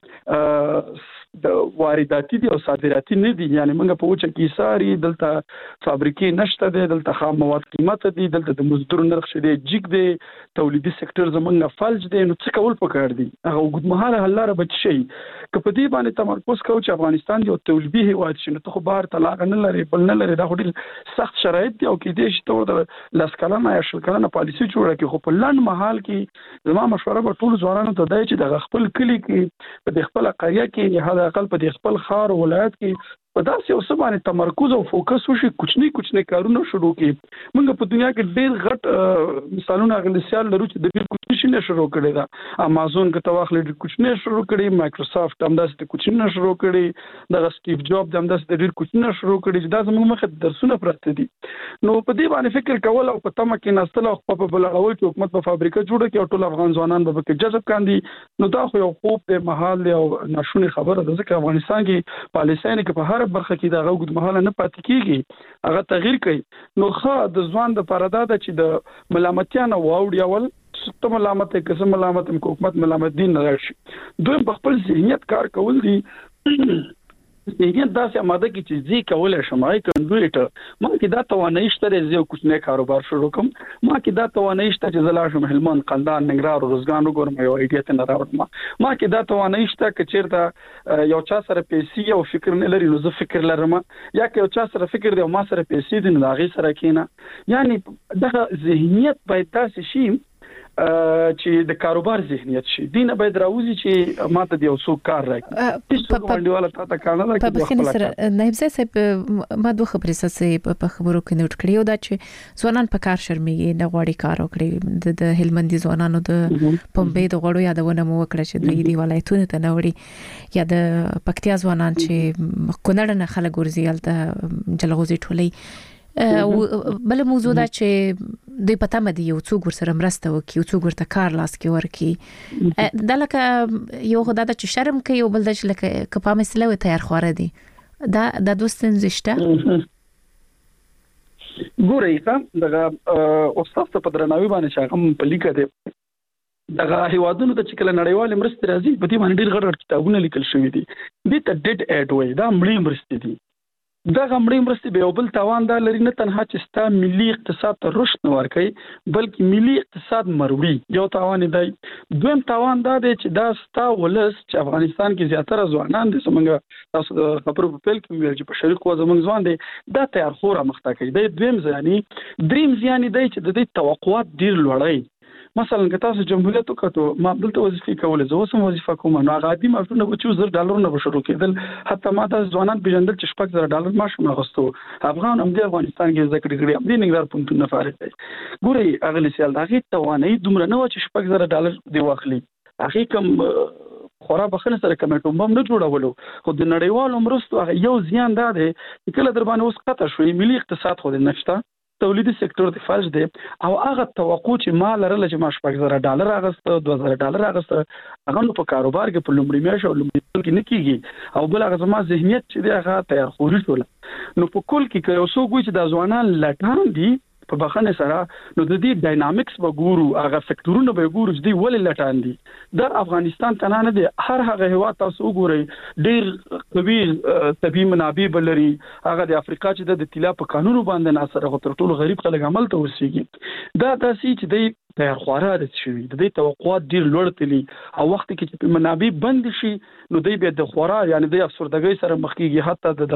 [SPEAKER 4] دا د وارداتي دي او صادراتي نه دي یعنی موږ په وچه کې ساري دلته فابریکې نشته دي دلته خام مواد قیمت دي دلته د مزدور نرخ شډي جګ دي تولیدي سکتور زمونږ فلج دي نو څه کول پکار دي هغه وګد مهاله حل لاره بچ شي که په دې باندې تمرکز کوو چې افغانستان یو تولیدي هیواد شي نو ته خو بهر طلاق نه لري بل نه لري دا ډېر سخت شرایط دي او کې دې شي ته د لاسکلانه یا شلکلانه پالیسي جوړه کې خو په لند محل کې زما مشوره به ټول ځوانانو ته دی چې د خپل کلی کې په خپل قريه کې هدا اقل په خپل خار ولایت کې په داسې یو څه باندې تمرکز او فوکس وشي کوچنی کوچنی کارونه شروع کړي موږ په دنیا کې ډېر غټ مثالونه غلسیال لرو چې د ډېر کوچنی نه شروع کړي دا امازون کې تواخل ډېر کوچنی شروع کړي مایکروسافټ هم داسې کوچنی شروع کړي د سټیو جاب هم داسې ډېر کوچنی شروع کړي چې دا زموږ مخه درسونه پراته دي نو په دې باندې فکر کول او په تمه کې نستل او په بلغول چې حکومت په فابریکه جوړه کړي او ټول افغان ځوانان به کې جذب کاندي نو دا خو یو خوب د محل او ناشونی خبره ده ځکه افغانستان کې پالیسي نه کې په هر برخه کې دا غوډ مهاله نه پاتې کیږي هغه تغییر کوي نو خا د ځوان د پردا د چې د ملامتیا نه واوړي اول څه ملامت کې څه ملامت حکومت ملامت دین نه راشي دوی په خپل ذهنیت کار کول دي ذهنیت داسې آماده کی چې زی کولای شمای کنډوی ته ما کې دا توانایي شته زه کوچنی کاروبار شروع کوم ما کې دا توانایي شته چې زلا شم هلمند قندان ننګرهار روزګان وګورم یو ایډیا ته نه راوړم ما کې دا توانایي شته چې چیرته یو چا سره پیسې او فکر نه لري نو زه فکر لرم یا که یو چا سره فکر دی او ما سره پیسې دي نو هغه سره کینا یعنی دغه ذهنیت باید تاسو شي چې د کاروبار ذهنیت شي دینه باید راوځي چې ماته دی اوسو کار راکړي هیڅ باندېواله تاسو کانه
[SPEAKER 2] په بخښنې سره نایب صاحب ما دوه خبرې سره په خبرو کې نوٹ کړیو دا چې ځوانان په کار شرمېږي نه غواړي کار وکړي د هلمندي ځوانانو د پمبې د غړو یادونه مو وکړه چې دوی دی ولایتونه ته نه وړي یا د پکتیا ځوانان چې کونړ نه خلک ورزيال ته جلغوزي ټولي بل موضوع دا چې دوی پته مده یو څوک ورسره مرسته وکي یو څوک ورته کار لاس کې ورکی دا لکه یو خدای د شرم کوي او بل د لکه کپا مسله و تیار خوره دي دا د دوستن زشته
[SPEAKER 4] ګورئ دا استاد په درناوي باندې چې هم په لیکه دي دغه هیوادونو ته چې کله نړیوال مرستې راځي په دې باندې ډېر غړ کتابونه لیکل شوی دي د ته ډیډ اډ وای دا مړی مرستې دي دا غمړي مرستې به بل توان دا لري نه تنها چې ستا ملي اقتصاد ته رشد نه ورکوي بلکې ملي اقتصاد مروړي یو توان دی دویم توان دا دی چې دا ستا ولس چې افغانستان کې زیاتره ځوانان دي څنګه تاسو د خبرو په پیل کې ویل چې په شریک و زمونږ ځوان دي دا تیار خوره مخته کوي د دویم ځاني دریم ځاني دی چې د دې توقعات ډیر لوړی مثلا که تاسو جمهوریت وکړو ما دلته وظیفه کولې زه اوسم وظیفه کوم نو غادي مافونه به چې زر ډالر نه بشرو کېدل حتی ما د ځوانان پیژندل چې شپږ زره ډالر معاش مغستو افغان هم د افغانستان کې ذکر کړی هم د نګدار پونتو نه فارغ دی ګوري اغلی سیال دغه توانې دومره نه و چې شپږ زره ډالر دی واخلي هغه کوم خورا بخنه سره کمیټو بم نه جوړولو خو د نړیوالو مرستو یو زیان دا دی چې کله در باندې اوس قطع شوی ملي اقتصاد خو نشته تولیدي سکتور د فلج دی او هغه توقع چې ما لرله چې ما شپږ زره ډالر اغسته دوه زره ډالر اغسته هغه په کاروبار کې په لومړي میاشت او لومړي کې نه کیږي او بل هغه زما ذهنیت چې دی هغه تیار خوري ټول نو په کل کې که یو څوک وي چې د ځوانان لټان دي په بخنه سره نو د دې ډاینامیکس وګورو هغه سکتورونه به ګورو چې دی ولې لټان دي د افغانستان ته نه دی هر هغه هوا تاسو وګورئ ډیر قوي طبي منابع بلري هغه د افریقا چې د طلا په قانون باندې ناصر هغه تر ټولو غریب خلک عمل ته ورسیږي دا تاسو چې دی تیار خواره د شوی د دې توقعات ډیر لوړ تلي او وخت کې چې منابع بند شي نو دی به د خواره یعنی د افسردګۍ سره مخ کیږي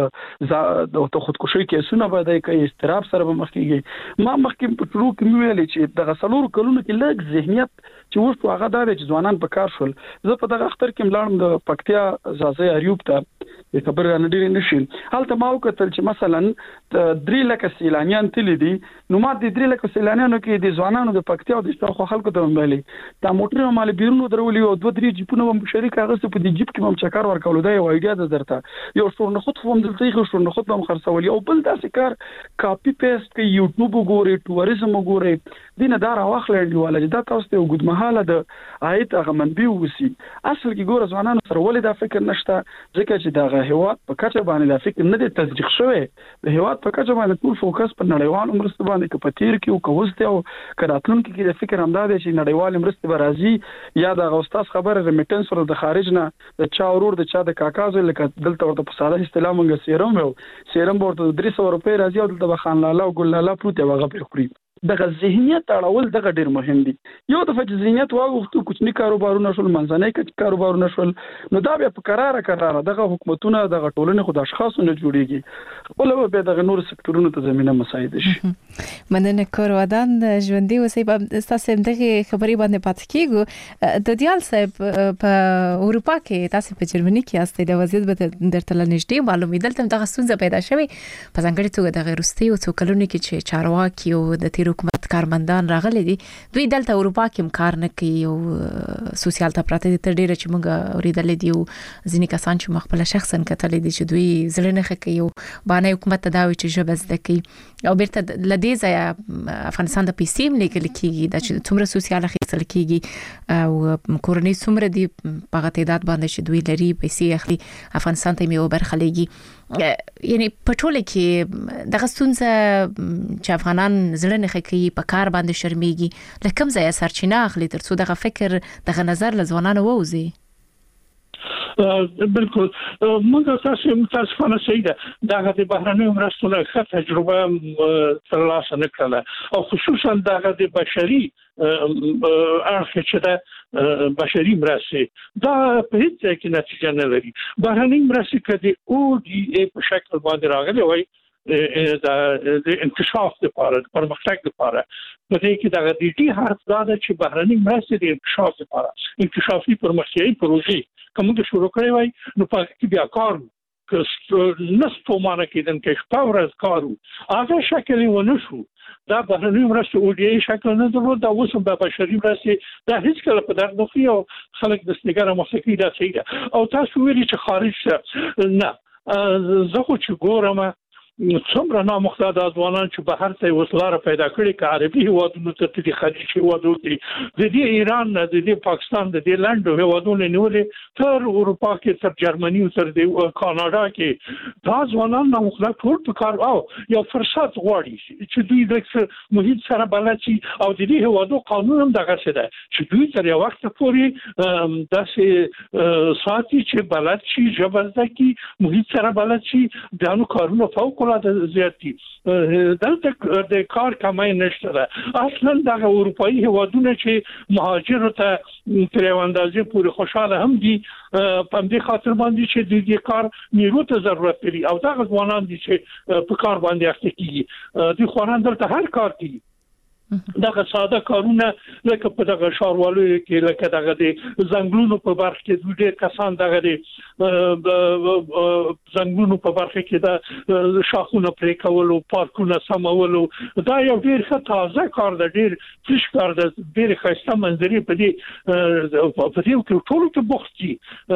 [SPEAKER 4] حتی د د خودکشي کیسونه به د کوي استراب سره مخ کیږي ما مخکې په ټرو کې ویل چې د غسلور کلونو کې لږ ذهنیت چې ورته هغه دا چې ځوانان په کار شول زه په دغه اختر کې ملاړم د پکتیا زازه اریوب ته د خبر نه ډیر نشي حالته ما وکتل چې مثلا درې لک سیلانیان تل دي نو ما د درې لک سیلانیانو کې د ځوانانو د پکتیا د شاوخوا خلکو ته ویلي دا موټر مال بیرونو درولي او دوه درې جیپونه هم شریک هغه په دې جیپ کې هم چکر ورکول دا یو ایډیا ده درته یو څور نه خود هم دلته یو څور نه خود هم خرڅولي او بل داسې کار کاپی پیسټ کې یوټیوب وګوري ټوریزم وګوري دینه دا راوخلې دی ولې دا تاسو ته وګدمحاله د آیت هغه منبي وسی اصل کې ګور ځوانانو سره ولې دا فکر نشته ځکه چې دا هیواد په کچه باندې دا فکر نه دی تصدیق شوی د هیواد په کچه باندې ټول فوکس په نړیوال مرسته باندې کې پتیر کې او کوسته او کراتلون کې د فکر همدا دی چې نړیوال مرسته به راځي یا د استاد خبره ریمیټنس ور د خارج نه د چا ورور د چا د کاکاز لکه دلته ورته په ساده اصطلاح مونږ سیرم یو سیرم ورته درې سوه روپۍ راځي او دلته خان لاله او ګل لاله پروت هغه په خوري دغه ذهنیت اړول دغه ډیر مهم دي یو د فج ذهنیت واغوختو کوچنی کاروبارونه شول منځنۍ کاروبارونه شول نو دا بیا په قراره قراره دغه حکومتونه دغه ټولنه خود اشخاصو نه جوړیږي خپل به دغه نور سکتورونو ته زمينه مساعد شي
[SPEAKER 2] مننه کور ودان ژوندۍ وسی په تاسو دغه خبري باندې پات کیږي د دیال صاحب په اروپا کې تاسو په جرمني کې استئ د وضعیت به درته لنیشته معلومه دلته دغه ستونزه پیدا شوه په ځانګړي توګه د غیرستي او څوکلونو کې چې چارواکي او د حکومت کارمندان راغلي دي دوی دلته اروپا کې کار نه کوي او سوسیال ته پراته دي تر ډیره چې موږ اوریدل دي او ځینې کسان چې مخبل شخصا کتل دي چې دوی زړه نه کوي او باندې حکومت ته دا وی چې جبز دکی او بیرته لدی ځای افغانستان د پیسې لیکل کیږي د څومره سوسیال خېسل کیږي او کورنۍ څومره دي په تعداد باندې چې دوی لري پیسې اخلي افغانستان ته یو برخه لګي یعنی پټوله کې دغه ستونزه چې افغانان زړه نه کوي په کار باندې شرمېږي لکه ځای سرچینه اخلي ترڅو دغه فکر دغه نظر لزوانانو ووزي
[SPEAKER 3] بالکل موږ تاسو متاسفانه صحیح ده دا د بهرنیو مرستو نه ښه تجربه ترلاسه نه کړله او خصوصا دا د بشري اړخ چې دا بشري مرستې دا په هیڅ ځای کې نتیجه نه لري بهرنۍ مرستې کدي او دی په شکل باندې راغلي وای د انکشاف لپاره پرمختګ لپاره په دې کې د ډي ټي حرف دا چې بهرني مرستې د انکشاف لپاره انکشافي پرمختیایي پروژې کومه شروع کړې وای نو په کې بیا کار نستو معنی کېدن کې شپه ورځ کارو هغه شکل ونه شو دا بهرني مرستې او ډي شکل نه درلود دا اوس د بشري مرستې دا هیڅ کله په درد نه خو خلک د سنګره موسیقي دا څه او تاسو ویلي چې خارج څه نه زه خو چې ګورم څومره نامختار ځوانان چې بهر ته وسلاره پیدا کړي چې عربي هیوادونو ته د خلیج هیوادونو ته د دې ایران د دې پاکستان د دې لند هیوادونو نیولې تر اروپا کې تر جرمني او تر د کاناډا کې دا ځوانان نامختار ټول په کار او یو فرصت غواړي چې دوی د محیط سره بلد شي او د دې هیوادو قانون هم دغه څه ده چې دوی تر یو وخت پورې داسې ساتي چې بلد شي ژبه کی محیط سره بلد شي دانو کارونه فوق د زیاتی دلته د کار کمای نشته ده اصلا د اروپאי هیوادونو چې مهاجر ته تر اندازې پورې خوشاله هم دي په دې خاطر باندې چې د دې کار نیرو ته ضرورت لري او دا ځوانان دي چې په کار باندې اخته کیږي د خوانان دلته هر کار کوي دغه ساده کارونه لکه په دغه ښاروالو کې لکه دغه د زنګلونو په برخه کې ډېر کسان دغه د زنګلونو په برخه کې د شاخونو پرې کول او پارکونه سمول دا یو ډېر ښه تازه کار دی ډېر فریش کار دی ډېر ښایسته منظرې په دې په دې کې ټول ته بوختي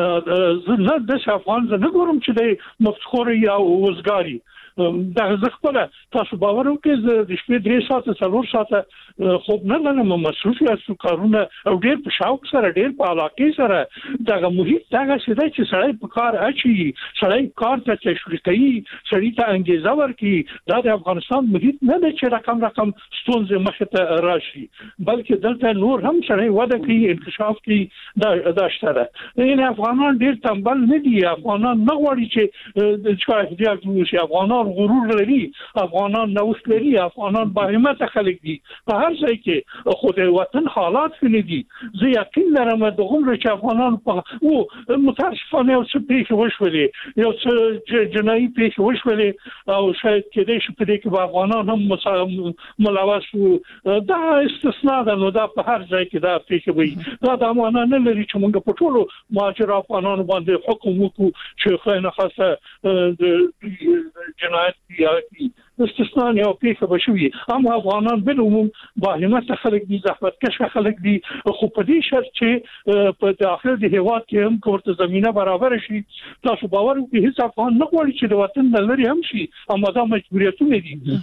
[SPEAKER 3] زه د افغان زه نه ګورم چې د مفتخور یا وزګاری دا زخپله تاسو باور وکړئ د شپې درې ساعته څلور ساعته خوب نه لنم مصروف یاستو کارونه او ډېر په شوق سره ډېر په علاقه سره دغه محیط دغه څه دی چې سړی په کار اچي سړی کار ته تشویقي سړی ته انګیزه ورکړي دا د افغانستان محیط نه دی چې رقم رقم ستونزې مخ ته راشي بلکې دلته نور هم سړی وده کوي انکشاف کوي دا دا شته این افغانان ډېر تنبل نه دي افغانان نه غواړي چې د څه احتیاج وشي افغانان غرور لري افغانان نوښت لري افغانان با همت خلک دي په هر ځای کې خو د وطن حالات نه دي زه یقین لرم د عمر چې افغانان په او متاسفانه او څه پیښ وشولې یو څه جنایي پیښ وشولې او شاید کېدې چې په دې کې افغانان هم ملوث وو دا استثناء ده نو دا په هر ځای کې دا پیښ وي دا د امانه نه لري چې موږ په ټولو مهاجر افغانانو باندې حکم وکړو چې خاینه خاصه د جنایت یا استثناء یو پیښه بشوي اما افغانان بل عموم با همت خلک دي زحمت کش خلک دي خو په دې شرط چې په داخل د هیواد کې هم کومه زمينه برابر شي تاسو باور وکړئ هیڅ افغان نه غواړي چې د وطن د لري هم شي اما دا مجبوریتونه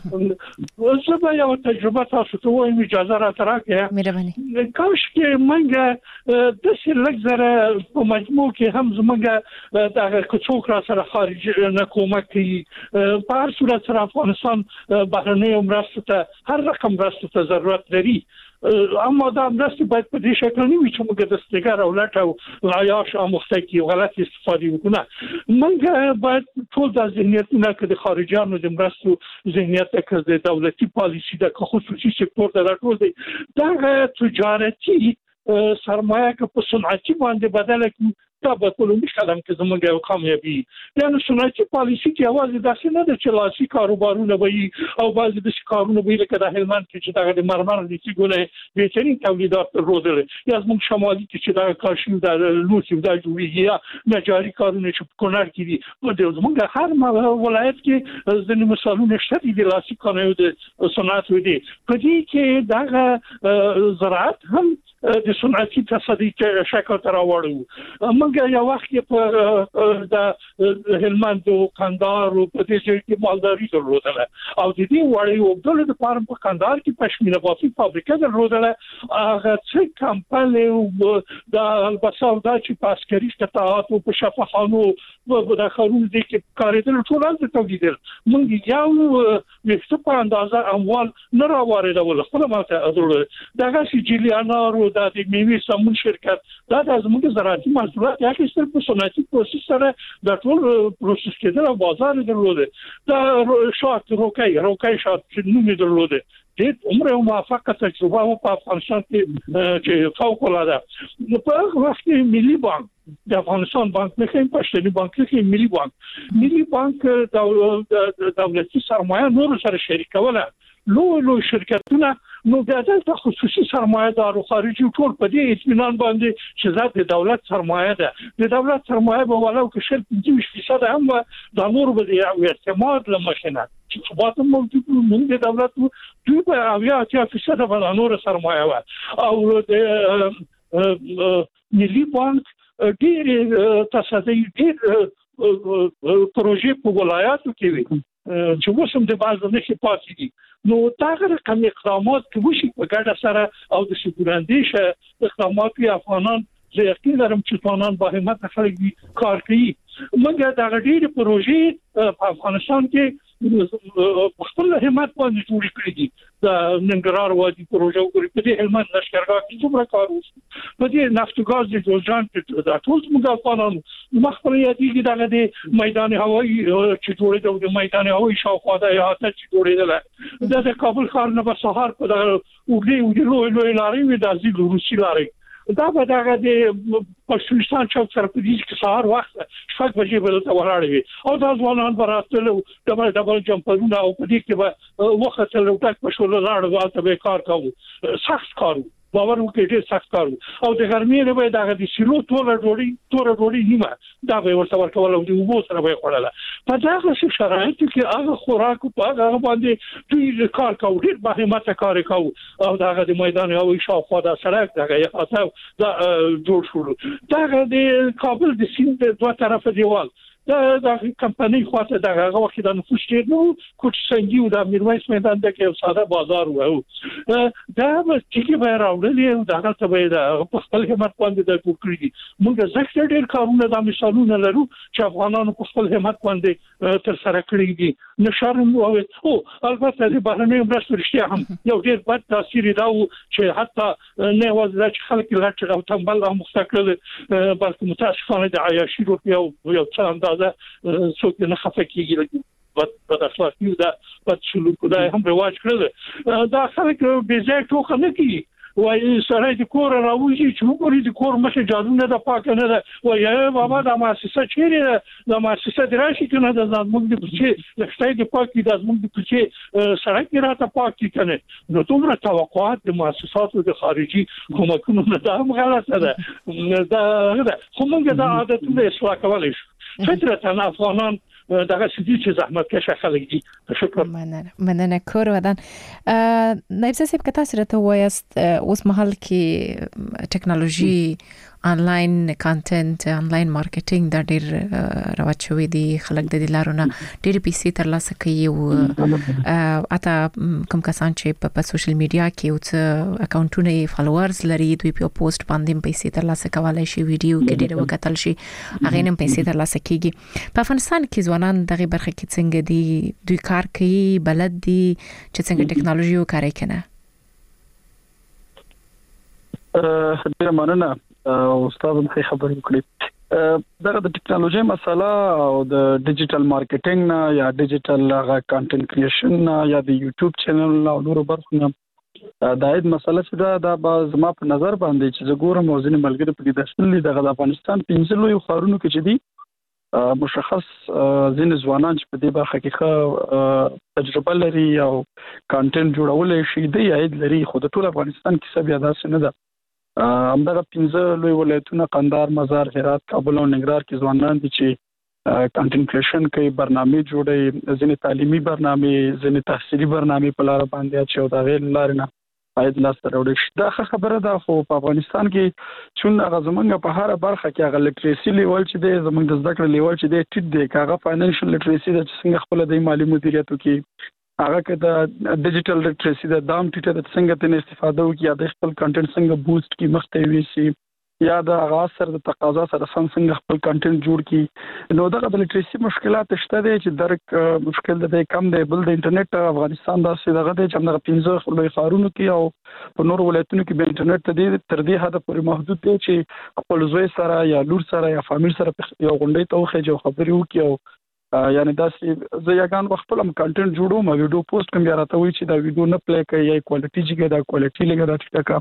[SPEAKER 3] دي زه به یو تجربه تاسو ته وایم اجازه را تراکه
[SPEAKER 2] مهرباني
[SPEAKER 3] کاش کې منګه د څه لګزره په مجموع کې هم زمونږه د کوڅوک را سره خارج نه کومک کوي په هر صورت سره افغانستان بهرنۍ مرستو ته هر رقم مرستو ته ضرورت لري اما دا مرستې باید په دې شکل نه وي چې موږ د استګار او لټ او عیاش آموخته کی غلط استفاده وکړو موږ باید ټول د ذهنیتونه کې د خارجيانو د مرستو ذهنیت کې د دولتي پالیسي د خصوصي سکتور د راټول دی دا تجارتي سرمایه کې په صنعتي باندې بدله کی دا به ټول مشکلم کې زموږ یو کامیابی یعنی صنعتي پالیسي کې اواز داسې نه د چلاسي کاروبارونه وي او بعضی د کارونه وي لکه د هلمند کې چې دا د مرمر د سیګونه بهترین تولیدات درلودل یا زموږ شمالي کې چې دا کاشي د لوسی د جوړیږي یا نجاري کارونه چې په کونړ کې دي په زموږ هر ولایت کې ځینې مثالونه شته د لاسي کارونو د صنعت ودي په دې کې دا زراعت هم د صنعتي تصدي شکل تر راوړو موږ یو وخت په د هلمند او کندهار او په دې ځای کې مالداري درلودله او د دې وړي او د فارم په کندهار کې پښمینه بافي فابریکه درلودله هغه څه کمپنی او د البته دا چې په عسکري قطعات او په شفاخانو په داخلو دي کې کارېدل ټول د تولیدل موږ یو وخت په اندازه اموال نه راوړل خپل ماته ضروري دغه چې جلیانار د میوې سمون شرکت دا د زموږ زراعتي محصولات یا کې په صنعتي پروسس سره د ټول پروسس کېدل او بازار درلوده دا شات روکای روکای شات چې نوم درلوده د عمر او موافقه تجربه په افغانستان کې چې فوق العاده په وخت کې ملي بانک د افغانستان بانک نه کوي پښتني بانک نه کوي ملي بانک ملي بانک د دولتي سرمایه نور سره شریکوله لو لو شرکتونه نو د دلته خصوصي سرمایه دارو خارجي ټول په دې اطمینان باندې چې زاد د دولت سرمایه ده د دولت سرمایه به ولو کې شرط پنځه فیصد هم د نور به د اعتماد لمخنه چې ثبات موجود موږ د دولت دوی په اویا اتیا فیصد به نور سرمایه و او د ملي بانک ډېر تصدی ډېر پروژې په ولایاتو کې وي چې وسم د باز نه شي پاتې دي نو دا غره کوم اقدامات کوي په ګډه سره او د سګوراندیشه اقدامات په افغانان زه یقین لرم چې افغانان به همت خلک دي کار کوي موږ دا غډېر پروژې په افغانستان کې خپل همت باندې جوړ کړی دي د ننګرهار وادي پروژه وګورئ په دې هلمند لشکرګاه کې څومره کار وشو په دې نفت ګاز د جوړجان کې د ټول موږ افغانانو مخبر یادېږي دغه د میدان هوایی چې جوړېده د میدان هوایی شاوخوا د احاطه چې جوړېدل د کابل ښار نه به سهار په دغه وګړي وګړي لوی لوی لارې وي د ځي روسي لارې دا به دغه د پښتونستان چوک سره په دې کې سهار وخت شپږ بجې به ته ولاړ وي او دا ځوانان براتلو ډبل ډبل جمپرونه او په دې کې به وخت له ټاک په شول لاړ غواړي به کار کوو سخت کارو باور وکړئ ډېر سخت کارو او د ګرمۍ نه به دغه د سیلو ټول ډوړي ټول ډوړي نیمه دا به ورته ورکول او د وبو سره به خړله په دغه شرایطو کې هغه خوراک په هغه باندې دوی کار کوي ډېر به همت کار کوي او دغه د میدان او شاوخوا د سړک دغه یو دا جوړ شو دغه د کابل د سیند دوه طرفه دیوال دا د کمپنۍ خواته دغه وخت د نفوس ډېر نو کوټ سنگي او د میرویس میدان د کې ساده بازار وو دا چې به راوړل او دغه ته به د خپل همت باندې د کوکړي دي موږ زښت ډېر کارونه د مثالونه لرو چې افغانانو په خپل همت باندې تر سره کړی دي نشرم او او البته د بهرنۍ مرستو رښتیا هم یو ډېر بد تاثیر دا چې حتی نه وځي چې خلک لاټ او تنبل او مستقل بلکې متاسفانه د عیاشي روپیا او یو څه اندازه څوک نه خفه کیږي بد بد اخلاقی دا بد سلوک دا هم رواج کړل دا خلک به ځای ټوخه نه کوي وای سره د کور راوځي چې وګوري د کور مخه جادو نه د پاک نه ده وای بابا د مؤسسه چیرې د مؤسسه دراشي کنه د زموږ د پچې لښتای د پاکي د زموږ د پچې سره کې راته پاکي کنه نو دومره توقعات د مؤسساتو د خارجي حکومتونو نه دا هم غلطه ده دا خو موږ د عادتونو اصلاح کولای شو فطرتاً افغانان دغه سدي چې زحمت کشه خلک دي شکر
[SPEAKER 2] مننه مننه کور ودان نایب صاحب کته سره ته وایست اوس محل کې ټکنالوژي آنلاین کانټنټ آنلاین مارکیټینګ د ډیر رواج شوی دی خلک د دلارونه ډیر پیسې ترلاسه کوي او اته کوم کسان چې په سوشل میډیا کې او اکاونټونه فالوورز لري دوی په پوسټ باندې پیسې ترلاسه کولای شي ویډیو کې ډیر وکتل شي هغه نن پیسې ترلاسه کیږي په افغانستان کې ځوانان دغه برخه کې څنګه دي دوی کار کوي بلد دي چې څنګه ټکنالوژي وکړي کنه
[SPEAKER 4] ا ډیر مننه او استاد هم خبرې وکړي دغه د ټکنالوژي مسله او د ډیجیټل مارکیټینګ نه یا ډیجیټل هغه کانټنټ کریشن نه یا د یوټیوب چینل او نورو برخو نه دا د مسله چې دا د باز ما په نظر باندې چې زګورم او ځینې ملګری په دې داخلي د افغانستان پنځه لوی خارونو کې چې دي مشخص ځینې ځوانان چې په دې برخه کې تجربه لري او کانټنټ جوړول شي دی عید لري خو د ټول افغانستان کې څه بیا داسې نه ده همدغه پنځه لوی ولایتونه قندهار مزار هرات کابل او ننګرهار کې ځوانان دي چې کانټنټ کریشن کوي برنامه جوړي ځینې تعلیمي برنامه ځینې تحصیلي برنامه په لار باندې چې دا غیر لار نه باید لاس راوړي دا خبره ده خو په افغانستان کې چون هغه زمونږ په هر برخه کې هغه لیټریسي لیول چې دی زمونږ د زده کړې لیول چې دی ټیټ دی هغه فاینانشل لیټریسي د څنګه خپل د مالی مدیریت کې هغه کې د ډیجیټل لیټریسي د دام ټیټه د څنګه تن استفاده وکړي یا د خپل کانټنټ څنګه بوست کی مخته ویسي یا د هغه سره د تقاضا سره څنګه خپل کانټنټ جوړ کی نو دا د لیټریسي مشکلات شته دي چې درک مشکل ده کم دی بل د انټرنیټ افغانستان دا څه دغه د چمنه پنځه خلوی خارونو کې او په نور ولایتونو کې به انټرنیټ ته دي تر دې حد پورې محدود دی چې خپل زوی سره یا لور سره یا فامیل سره یو غونډې ته وخه جو خبري وکي او یعنی دا چې زه یګان خپل هم کانټنټ جوړوم او ویډیو پوسټ کوم یا راته وی چې دا ویډیو نه پلی کوي یا کوالټي جګه دا کوالټي لګه دا ټیکا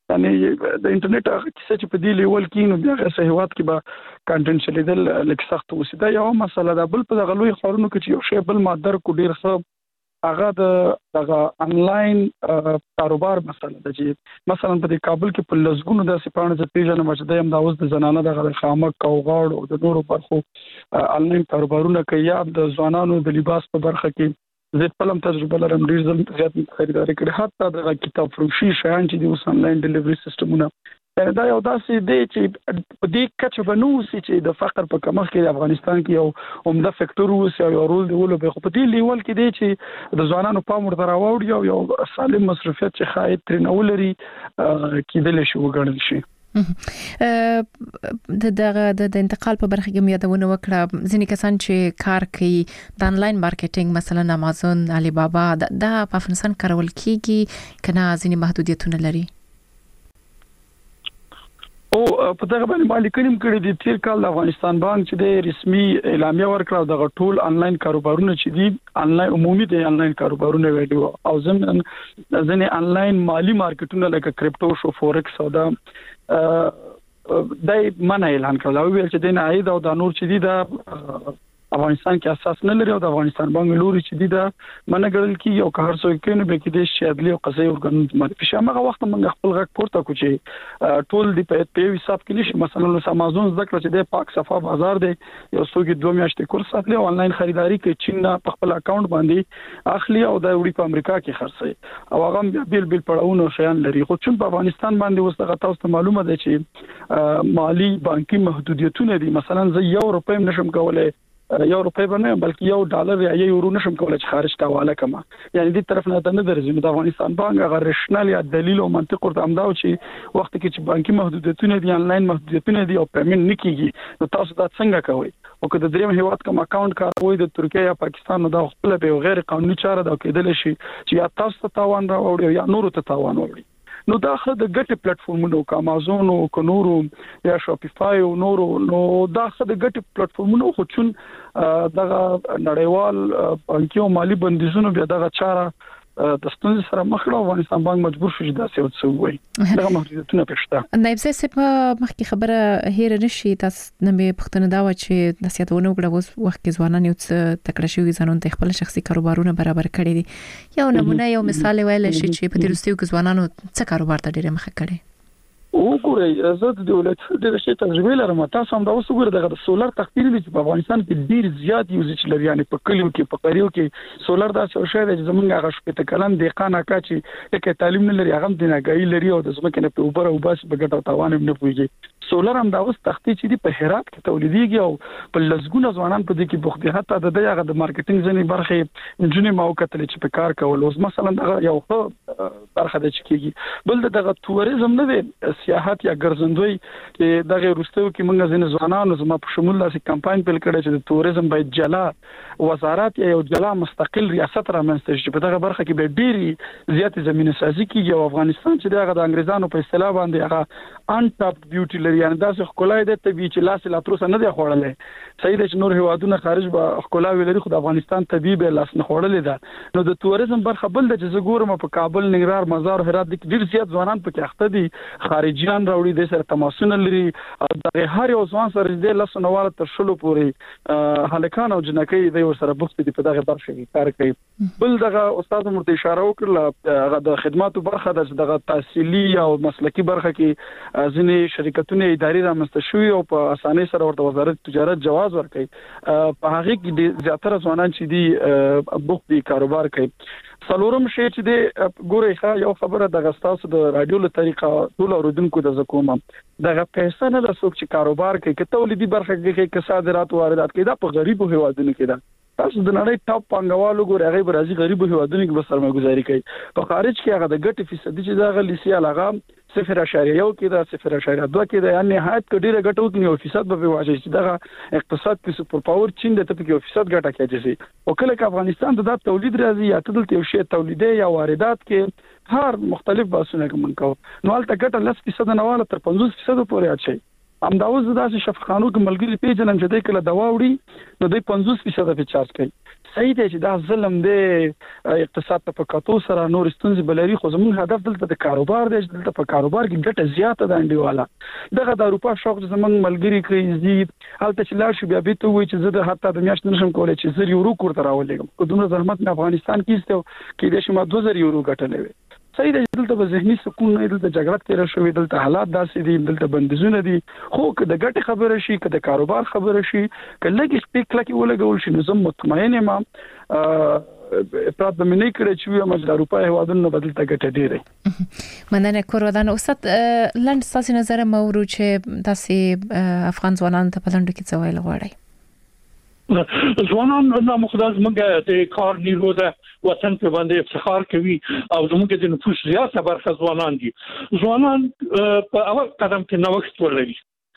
[SPEAKER 4] یعنی د انټرنیټ هغه کیسه چې په دې لیول کې نو بیا هغه هیواد کې به کانټنټ چلیدل لکه سخت وسی دا یو مسله ده. بل په دغه لوی خارونو کې چې یو شی بل مادر کو ډیر ښه هغه د دغه انلاین کاروبار مسله ده چې مثلا په کابل کې په لزګونو د سپانه د پیژنه مچ د هم د اوس د زنانه د خامک او غاړ او د نورو برخو انلاین کاروبارونه کوي یا د ځوانانو د لباس په برخه کې زه خپلم تجربه لرم ډیر ځل زیات خریداري کړې حتی د کتاب فروشي شیان چې د اوس انلاین ډیلیوري سیستمونه دا یو داسې دی چې په دې کچه بنوسي چې د فقر په کمښت کې افغانستان کې یو عمده فیکټور وسی او رول دی ول په په دې لیول کې دی چې د ځوانانو په مور دراوړي او یو سالم مصرفیت چې خایت تر نو لري کېدل شي وګڼل شي.
[SPEAKER 2] د دغه د انتقال په برخه کې یادونه وکړه ځینې کسان چې کار کوي د انلاین مارکیټینګ مثلا امازون علي بابا د افغانستان کارول کیږي کنه ځینې محدودیتونه لري
[SPEAKER 4] او په دغه باندې مالي کلم کړي د تیر کال د افغانستان بانک چې د رسمي اعلامیه ورکړه دغه ټول انلاین کاروبارونه چې دي انلاین عمومي د انلاین کاروبارونه ویډیو او زموږ ځنې انلاین مالی مارکیټونه لکه کرپټو شو فورکس او دا دای منه اعلان کړل او ویل چې د نه عاید او د نور چې دي د افغانستان کې اساس نه لري او د افغانستان بانک لوري چې دي دا منګړل کې یو کار سو کې نه به کې د شیادلی او قضایي ورګن مالي شامه وخت موږ خپل غږ پورته کو چې ټول دی په په حساب کې نشي مثلا له امازون ذکر چې د پاک صفه بازار دی یو څوګي دوه میاشتې کورس ساتلی آنلاین خریداري کې چین په خپل اکاونټ باندې اخلي او د وړي په امریکا کې خرڅي او هغه بیل بیل پړاوونه شیان لري خو چون په افغانستان باندې اوس دغه تاسو ته معلومه ده چې مالی بانکي محدودیتونه دي مثلا زه یو روپۍ نشم کولای یو روپۍ باندې بلکې یو ډالر یا یورو نشم کولای چې خارج ته حواله کما یعنی دې طرف نه نه درځي د افغانستان بانک هغه رشنل یا دلیل او منطق ورته امداو چې وخت کې چې بانکي محدودیتونه دي انلاین محدودیتونه دي او پیمنټ نکېږي نو تاسو دا څنګه کوئ او که د دریم هیواد کوم اکاونټ کاروي د ترکیه یا پاکستان نو دا خپل به غیر قانوني چاره دا کېدل شي چې یا تاسو ته تاوان راوړي یا نورو ته تاوان وړي نو دا خو د ګټې پلیټفارمونو او امازون او کنورو یا شاپیفای او نورو نو دا خو د ګټې پلیټفارمونو خو چون دغه نړیوال بانکي او مالی بندیزونو بیا دغه چاره د ستونزې سره مخ کړو افغانستان بانک مجبور شو چې دا څه وڅوي دغه محدودیتونه پېښته
[SPEAKER 2] نایب صاحب مخکې خبره هیر نشي تاسو نه به پښتنه دا و چې د سیادونه وګړه اوس وخت کې ځوانان یو څه تکړه شوي ځانون ته خپل شخصي کاروبارونه برابر کړي دي یو نمونه یو مثال ویل شي چې په دې وروستیو کې ځوانانو څه کاروبار ته ډېر مخه کړي
[SPEAKER 4] وګورئ زه د دولت ډېر شي تجربه لرم تاسو هم دا اوس وګورئ دغه سولر تخفیف دي په افغانستان کې ډېر زیات یوزیج لري یعنی په کلیو کې په قریو کې سولر دا څه شی دی زمونږ هغه شپه کلم د قانا کا چې یک تعلیم نه لري هغه د ناګای لري او د زمکه نه په اوپر او بس په ګټه تاوان نه پويږي سولر هم دا اوس تختی چې دی په هرات کې تولیديږي او په لزګونه ځوانان په دې کې بوخت دي حتی د دغه د مارکیټینګ ځنې برخه انجنیر موقته چې په کار کول اوس مثلا دغه یو برخه د چکیږي بل دغه توریزم نه دی سیاحت یا ګرځندوی چې دغه روستو کې موږ ځنې ځوانانو زما په شمول داسې کمپاین پیل کړی چې د توریزم باید جلا وزارت یا یو جلا مستقل ریاست رامنځته شي په دغه برخه کې به ډېری زیات زمینه سازي کیږي او افغانستان چې دغه د انګريزانو په اصطلاح باندې هغه ان ټاپ بیوټي لري یعنی داسې خلای د طبي چې لاس لا تر نه دی خوړلې صحیح د نور هوادونو خارج به خلای لري خو د افغانستان طبي به لاس نه خوړلې ده نو د توریزم برخه بل د جزګورم په کابل ننګرهار مزار هرات د ډېر زیات ځوانان په کې اخته دي خارجيان راوړي د سره تماسونه لري د هر یو ځوان سره د لسنوال تر شلو پورې هلکان او جنکۍ د ور سره بوخت دي په دغه برخه کې کار کوي بل دغه استاد مرته اشاره وکړه هغه د خدماتو برخه دغه تحصیلي او مسلکی برخه کې ځینې شرکتونه اداري رامنځته شوي او په اسانۍ سره ورته وزارت تجارت جواز ورکړي په هغه کې زیاتره ځوانان چې دي بوخت دي کاروبار کوي څلورم شی چې د ګوري ښه یو خبره د غستاسو د رادیو له طریقه ټول اوریدونکو د زکومه دغه پیسې نه لسوک چې کاروبار کوي که تولیدي برخه کې کې صادرات واردات کوي دا په غریبو هیوادونو کې ده تاسو د نړۍ ټاپ پنګوالو ګوري هغه برازي غریبو هیوادونو کې به سرمایه‌ګذاري کوي په خارج کې هغه د ګټې فیصد چې دا غلیسي علاقه صفر اشاریه یو کې دا صفر اشاریه دوه کې دا یعنی نهایت کډیره ګټو کې یو فیصد به واجب چې دا اقتصاد کې سپر پاور چین د ته کې یو فیصد ګټه کوي او کله چې افغانستان د تولید راځي یا تدل یو شی تولیدي یا واردات کې هر مختلف باسونه کوم کو نو البته ګټه لس فیصد نه والا تر پنځوس فیصد پورې اچي ام دا اوس داسې شفخانو کې ملګری پیژنم چې د کله دوا وړي نو د پنځوس فیصد په چارج کوي. صحیح دی چې دا ظلم دی اقتصاد ته په کتو سره نور ستونزې بلري، خو زموږ هدف دلته د کاروبار دی، دلته په کاروبار کې ګټه زیاته ده انډیواله. دغه د اروپا شوق زموږ ملګری کوي زی هلته چې لاړ شو بیا به ته وایي چې زه د حتی د میاشت نشم کولای چې زر یورو کورته راولېږم، کو دومره زحمت نه افغانستان کې ایستو کې د شما دوه زره یورو ګټلې وي. صحیح دی دلته به ذهني سکون نه، دلته جګړه تیر شوې، دلته حالات داسې دي، دلته بندیزونه دي، خو که د ګټې خبره شي که د کاروبار خبره شي که لږ سپیک لکه ولګول شي نو زه مطمئن یم افراط به مې نه کړی چې وایم چې د اروپا هېوادونو به دلته ګټه ډېره.
[SPEAKER 2] مننه کورودان. استاد لنډ ستاسو نظر مو ورو چې داسې افغان ځوانانو ته په لنډو کې څه ویل غواړئ؟
[SPEAKER 3] ځوانان نه مخداز موږ د کار نیرو ده وطن په باندې افتخار کوي او زموږ د نفوس زیاته برخه ځوانان دي. ځوانان په اول قدم کې نوښت ولري،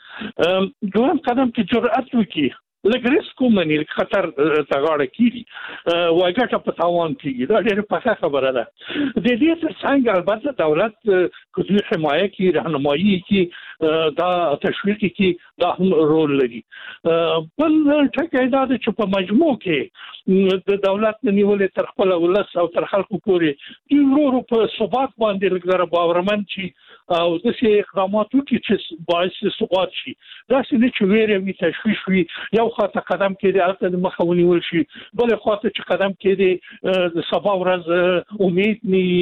[SPEAKER 3] دویم قدم کې جرأت وکړي، لږ ریسک ومني، خطر ته غاړه کیږي، وایي ګټه په تاوان کیږي. دا ډېره پخه خبره ده. د دې ترڅنګ البته دولت که دوی حمایه کوي، راهنمایي کوي، دا تشویق کوي، دا هم رول لري. بل ټکی دا ده چې په مجموع کې د دولت نیولې تر خپل ولس او تر خلکو پورې دوی ورو ورو په ثبات باندې لږ باورمن شي او داسې اقدامات وکړي چې باعث ثبات شي. داسې نه چې ویره وي، تشویش وي، یو خواته قدم کېږي هلته د مخه ونیول شي، بلې خواته چې قدم کېږي د سبا ورځ امید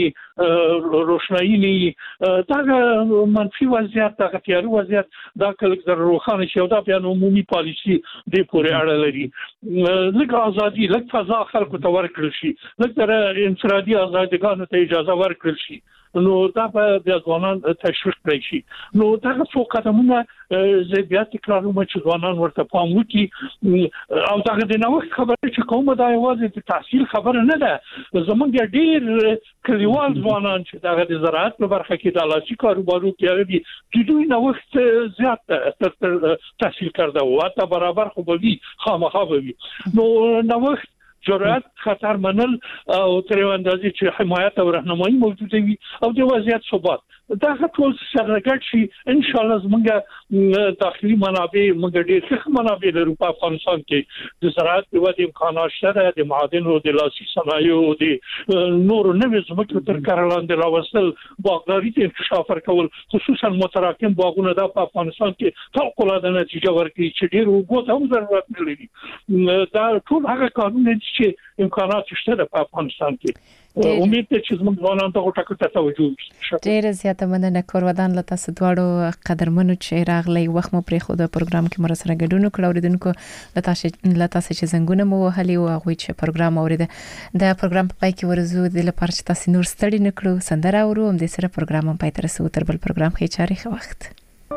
[SPEAKER 3] نه روشنایي نه، دغه منفي وضعیت، دغه تیاري وضعیت دا کله زر روښانه شي او دا بیا عمومي پالیسي دې پورې اړه لري. لږ ازادي، لږ فضا خلکو ته ورکړل شي، لږ تر انفرادي ازادګانو ته اجازه ورکړل شي، نو دا به د ځوانان تشویق کړی شي. نو دغه څو قدمونه زه بیا تکراروم چې ځوانان ورته پام وکړي او دغه د نوښت خبره چې کومه دا یوازې د تحصیل خبره نه ده. زمونږ ډېر کلیوال ځوانان چې دغه د زراعت په برخه کې د لاسي کاروبارو کې دي، د دوی نوښت زیات تر تحصیل کرده و حتی برابر خو به وي، خامخا به وي. نو نوښت، جرأت، خطر منل او تر یو اندازې چې حمایت او راهنمایي موجوده وي او د وضعیت ثبات، دا ټول سره ګډ شي ان شاء الله زموږ داخلي منابع، موږ ډېر ښه منابع لرو په افغانستان کې. د زراعت د ودې امکانات شته، د معادنو، د لاسي صنایعو، د نورو نوې ځمکو تر کار لاندې راوستل، باغداري ته انکشاف ورکول، خصوصا متراکم باغونه دا په افغانستان کې فوق‌العاده نتیجه ورکوي چې ډېر اوبو ته هم ضرورت نه لري. دا ټول هغه کارونه دي چې امکانات شته په افغانستان کې. امید ته چې زموږ ځوانان ته ټکو ته توجه وکړي.
[SPEAKER 2] ډېر زیاته مننه کورودان له تاسو دواړو قدرمنو چې راغلی وخت مو پرې خو د پروګرام کې مر سره ګډون وکړو. اوریدونکو له تاسو له تاسو چې زنګونه مو وهلي او هغه چې پروګرام اوریده د پروګرام په پای کې ورزو د لپاره چې تاسو نور ستړي نکړو سندره اورو هم د سره پروګرام هم پای ته رسو. تر بل پروګرام کې چاري ښه وخت.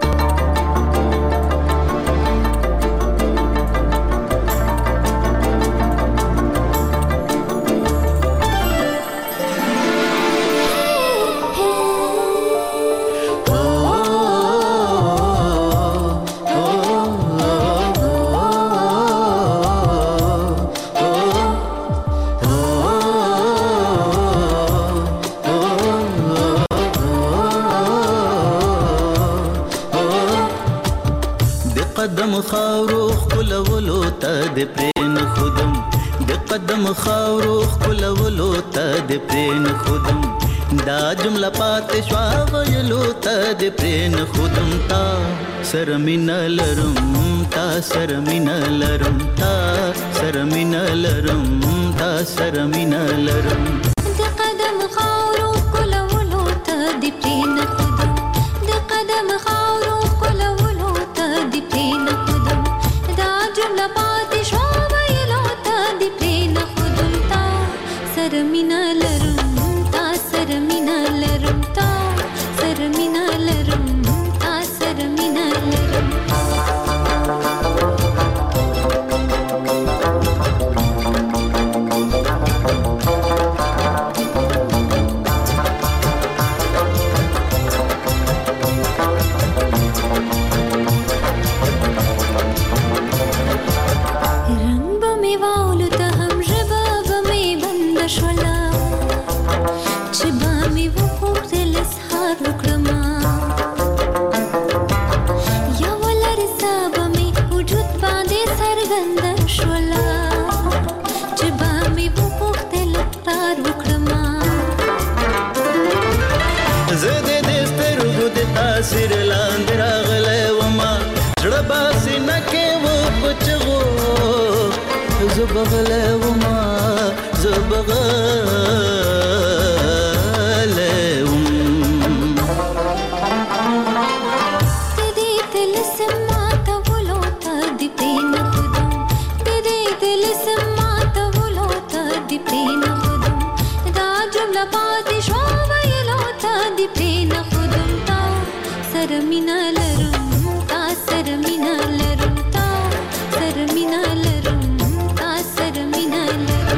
[SPEAKER 7] قدم خاورو خلولو تا د پرین خودم، د قدم خاورو خلولو تا د پرین خودم، دا جمله پات شوا ویلو تا د پرین خودم، تا سرمین لرم تا سرمین لرم تا سرمین لرم تا سرمین لرم.
[SPEAKER 8] د قدم خاورو خلولو تا د پرین خودم، د قدم خاورو خلولو تا د پرین خودم، دا جمله پات شوا ویلو تا د پرین خودم، تا سرمین لرم تا سرمین لرم تا سرمین لرم تا سرمین لرم.
[SPEAKER 7] زبغله وما زبغله
[SPEAKER 8] تدي تلسم ما تولو تدي بين خدم تدي تلسم ما تولو تدي بين خدم دا جمله پاتې شو ویلو تدي بين خدم تا سر مینا لرم تا سر مینا لرم تا سر مینا لرم تا سر مینا لرم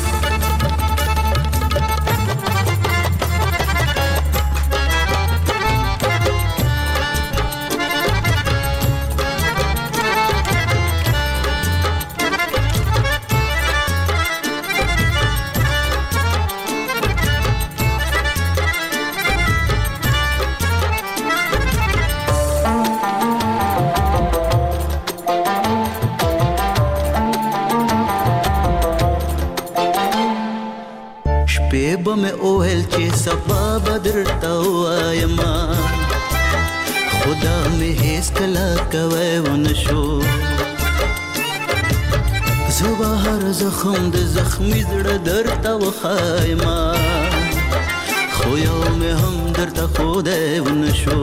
[SPEAKER 7] به مې اوهل چې سبا بدر تا وایما خدا مې هیڅ کله کوي ونشو زه هر زخم د زخمي زړه درته وخایما خو یو مې هم درته خدای ونشو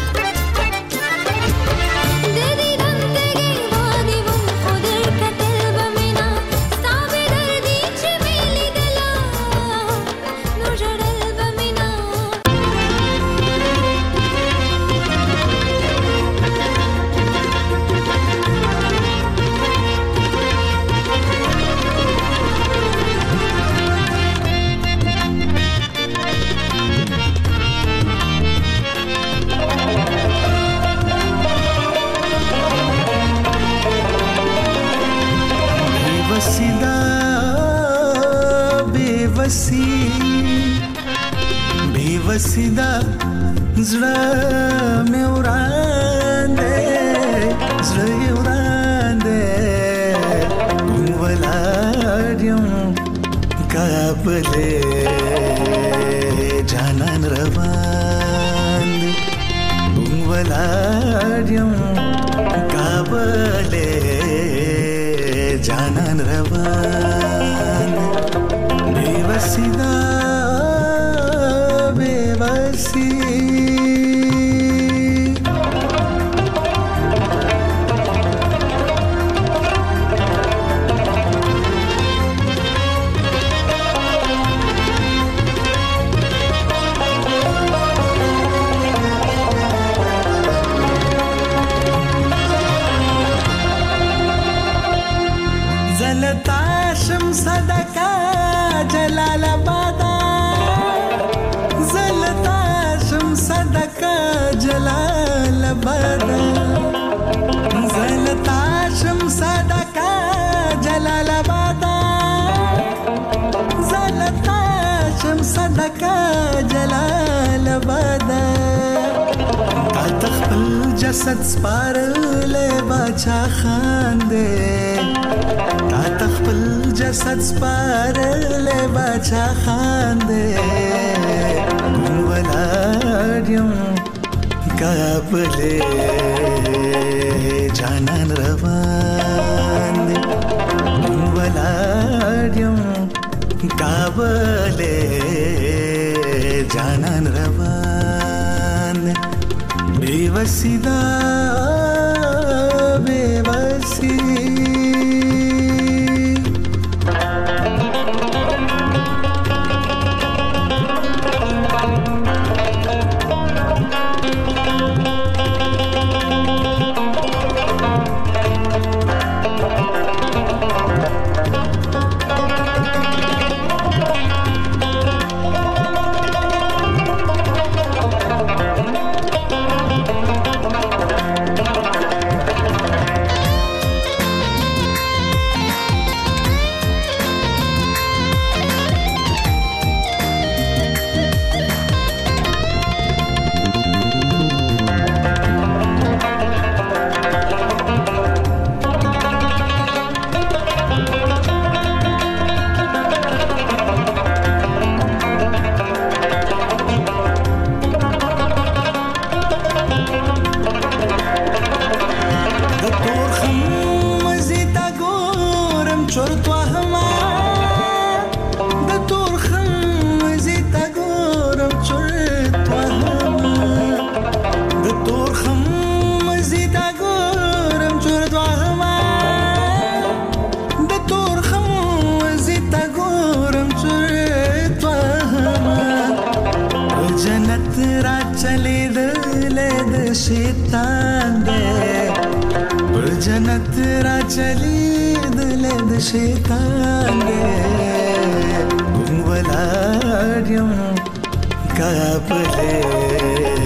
[SPEAKER 9] बेवसीदा زړه مې وران دی زړه یې وران دی ولاړ یم کابلې جانان روان دی ولاړ یم کابلې جانان روان دی बेवसीदा बेवसी जलता शम्स सदका जलालाबाद जलता शम्स सदका जलालाबाद जलता शम्स सदका जलालाबाद जलता शम्स सदका जलालाबाद का तखपल जसद स्पारले बाचा खान दे تا تخپل جسد سپارلې باچا خان دې ولاړم کابلې جانان روان دې ولاړم کابلې جانان روان دې बेवसीदा बेवसी چلی دلې د شیطان دی په جنت را چلی دلې د شیطان دی ګم ولاړ یم کابلې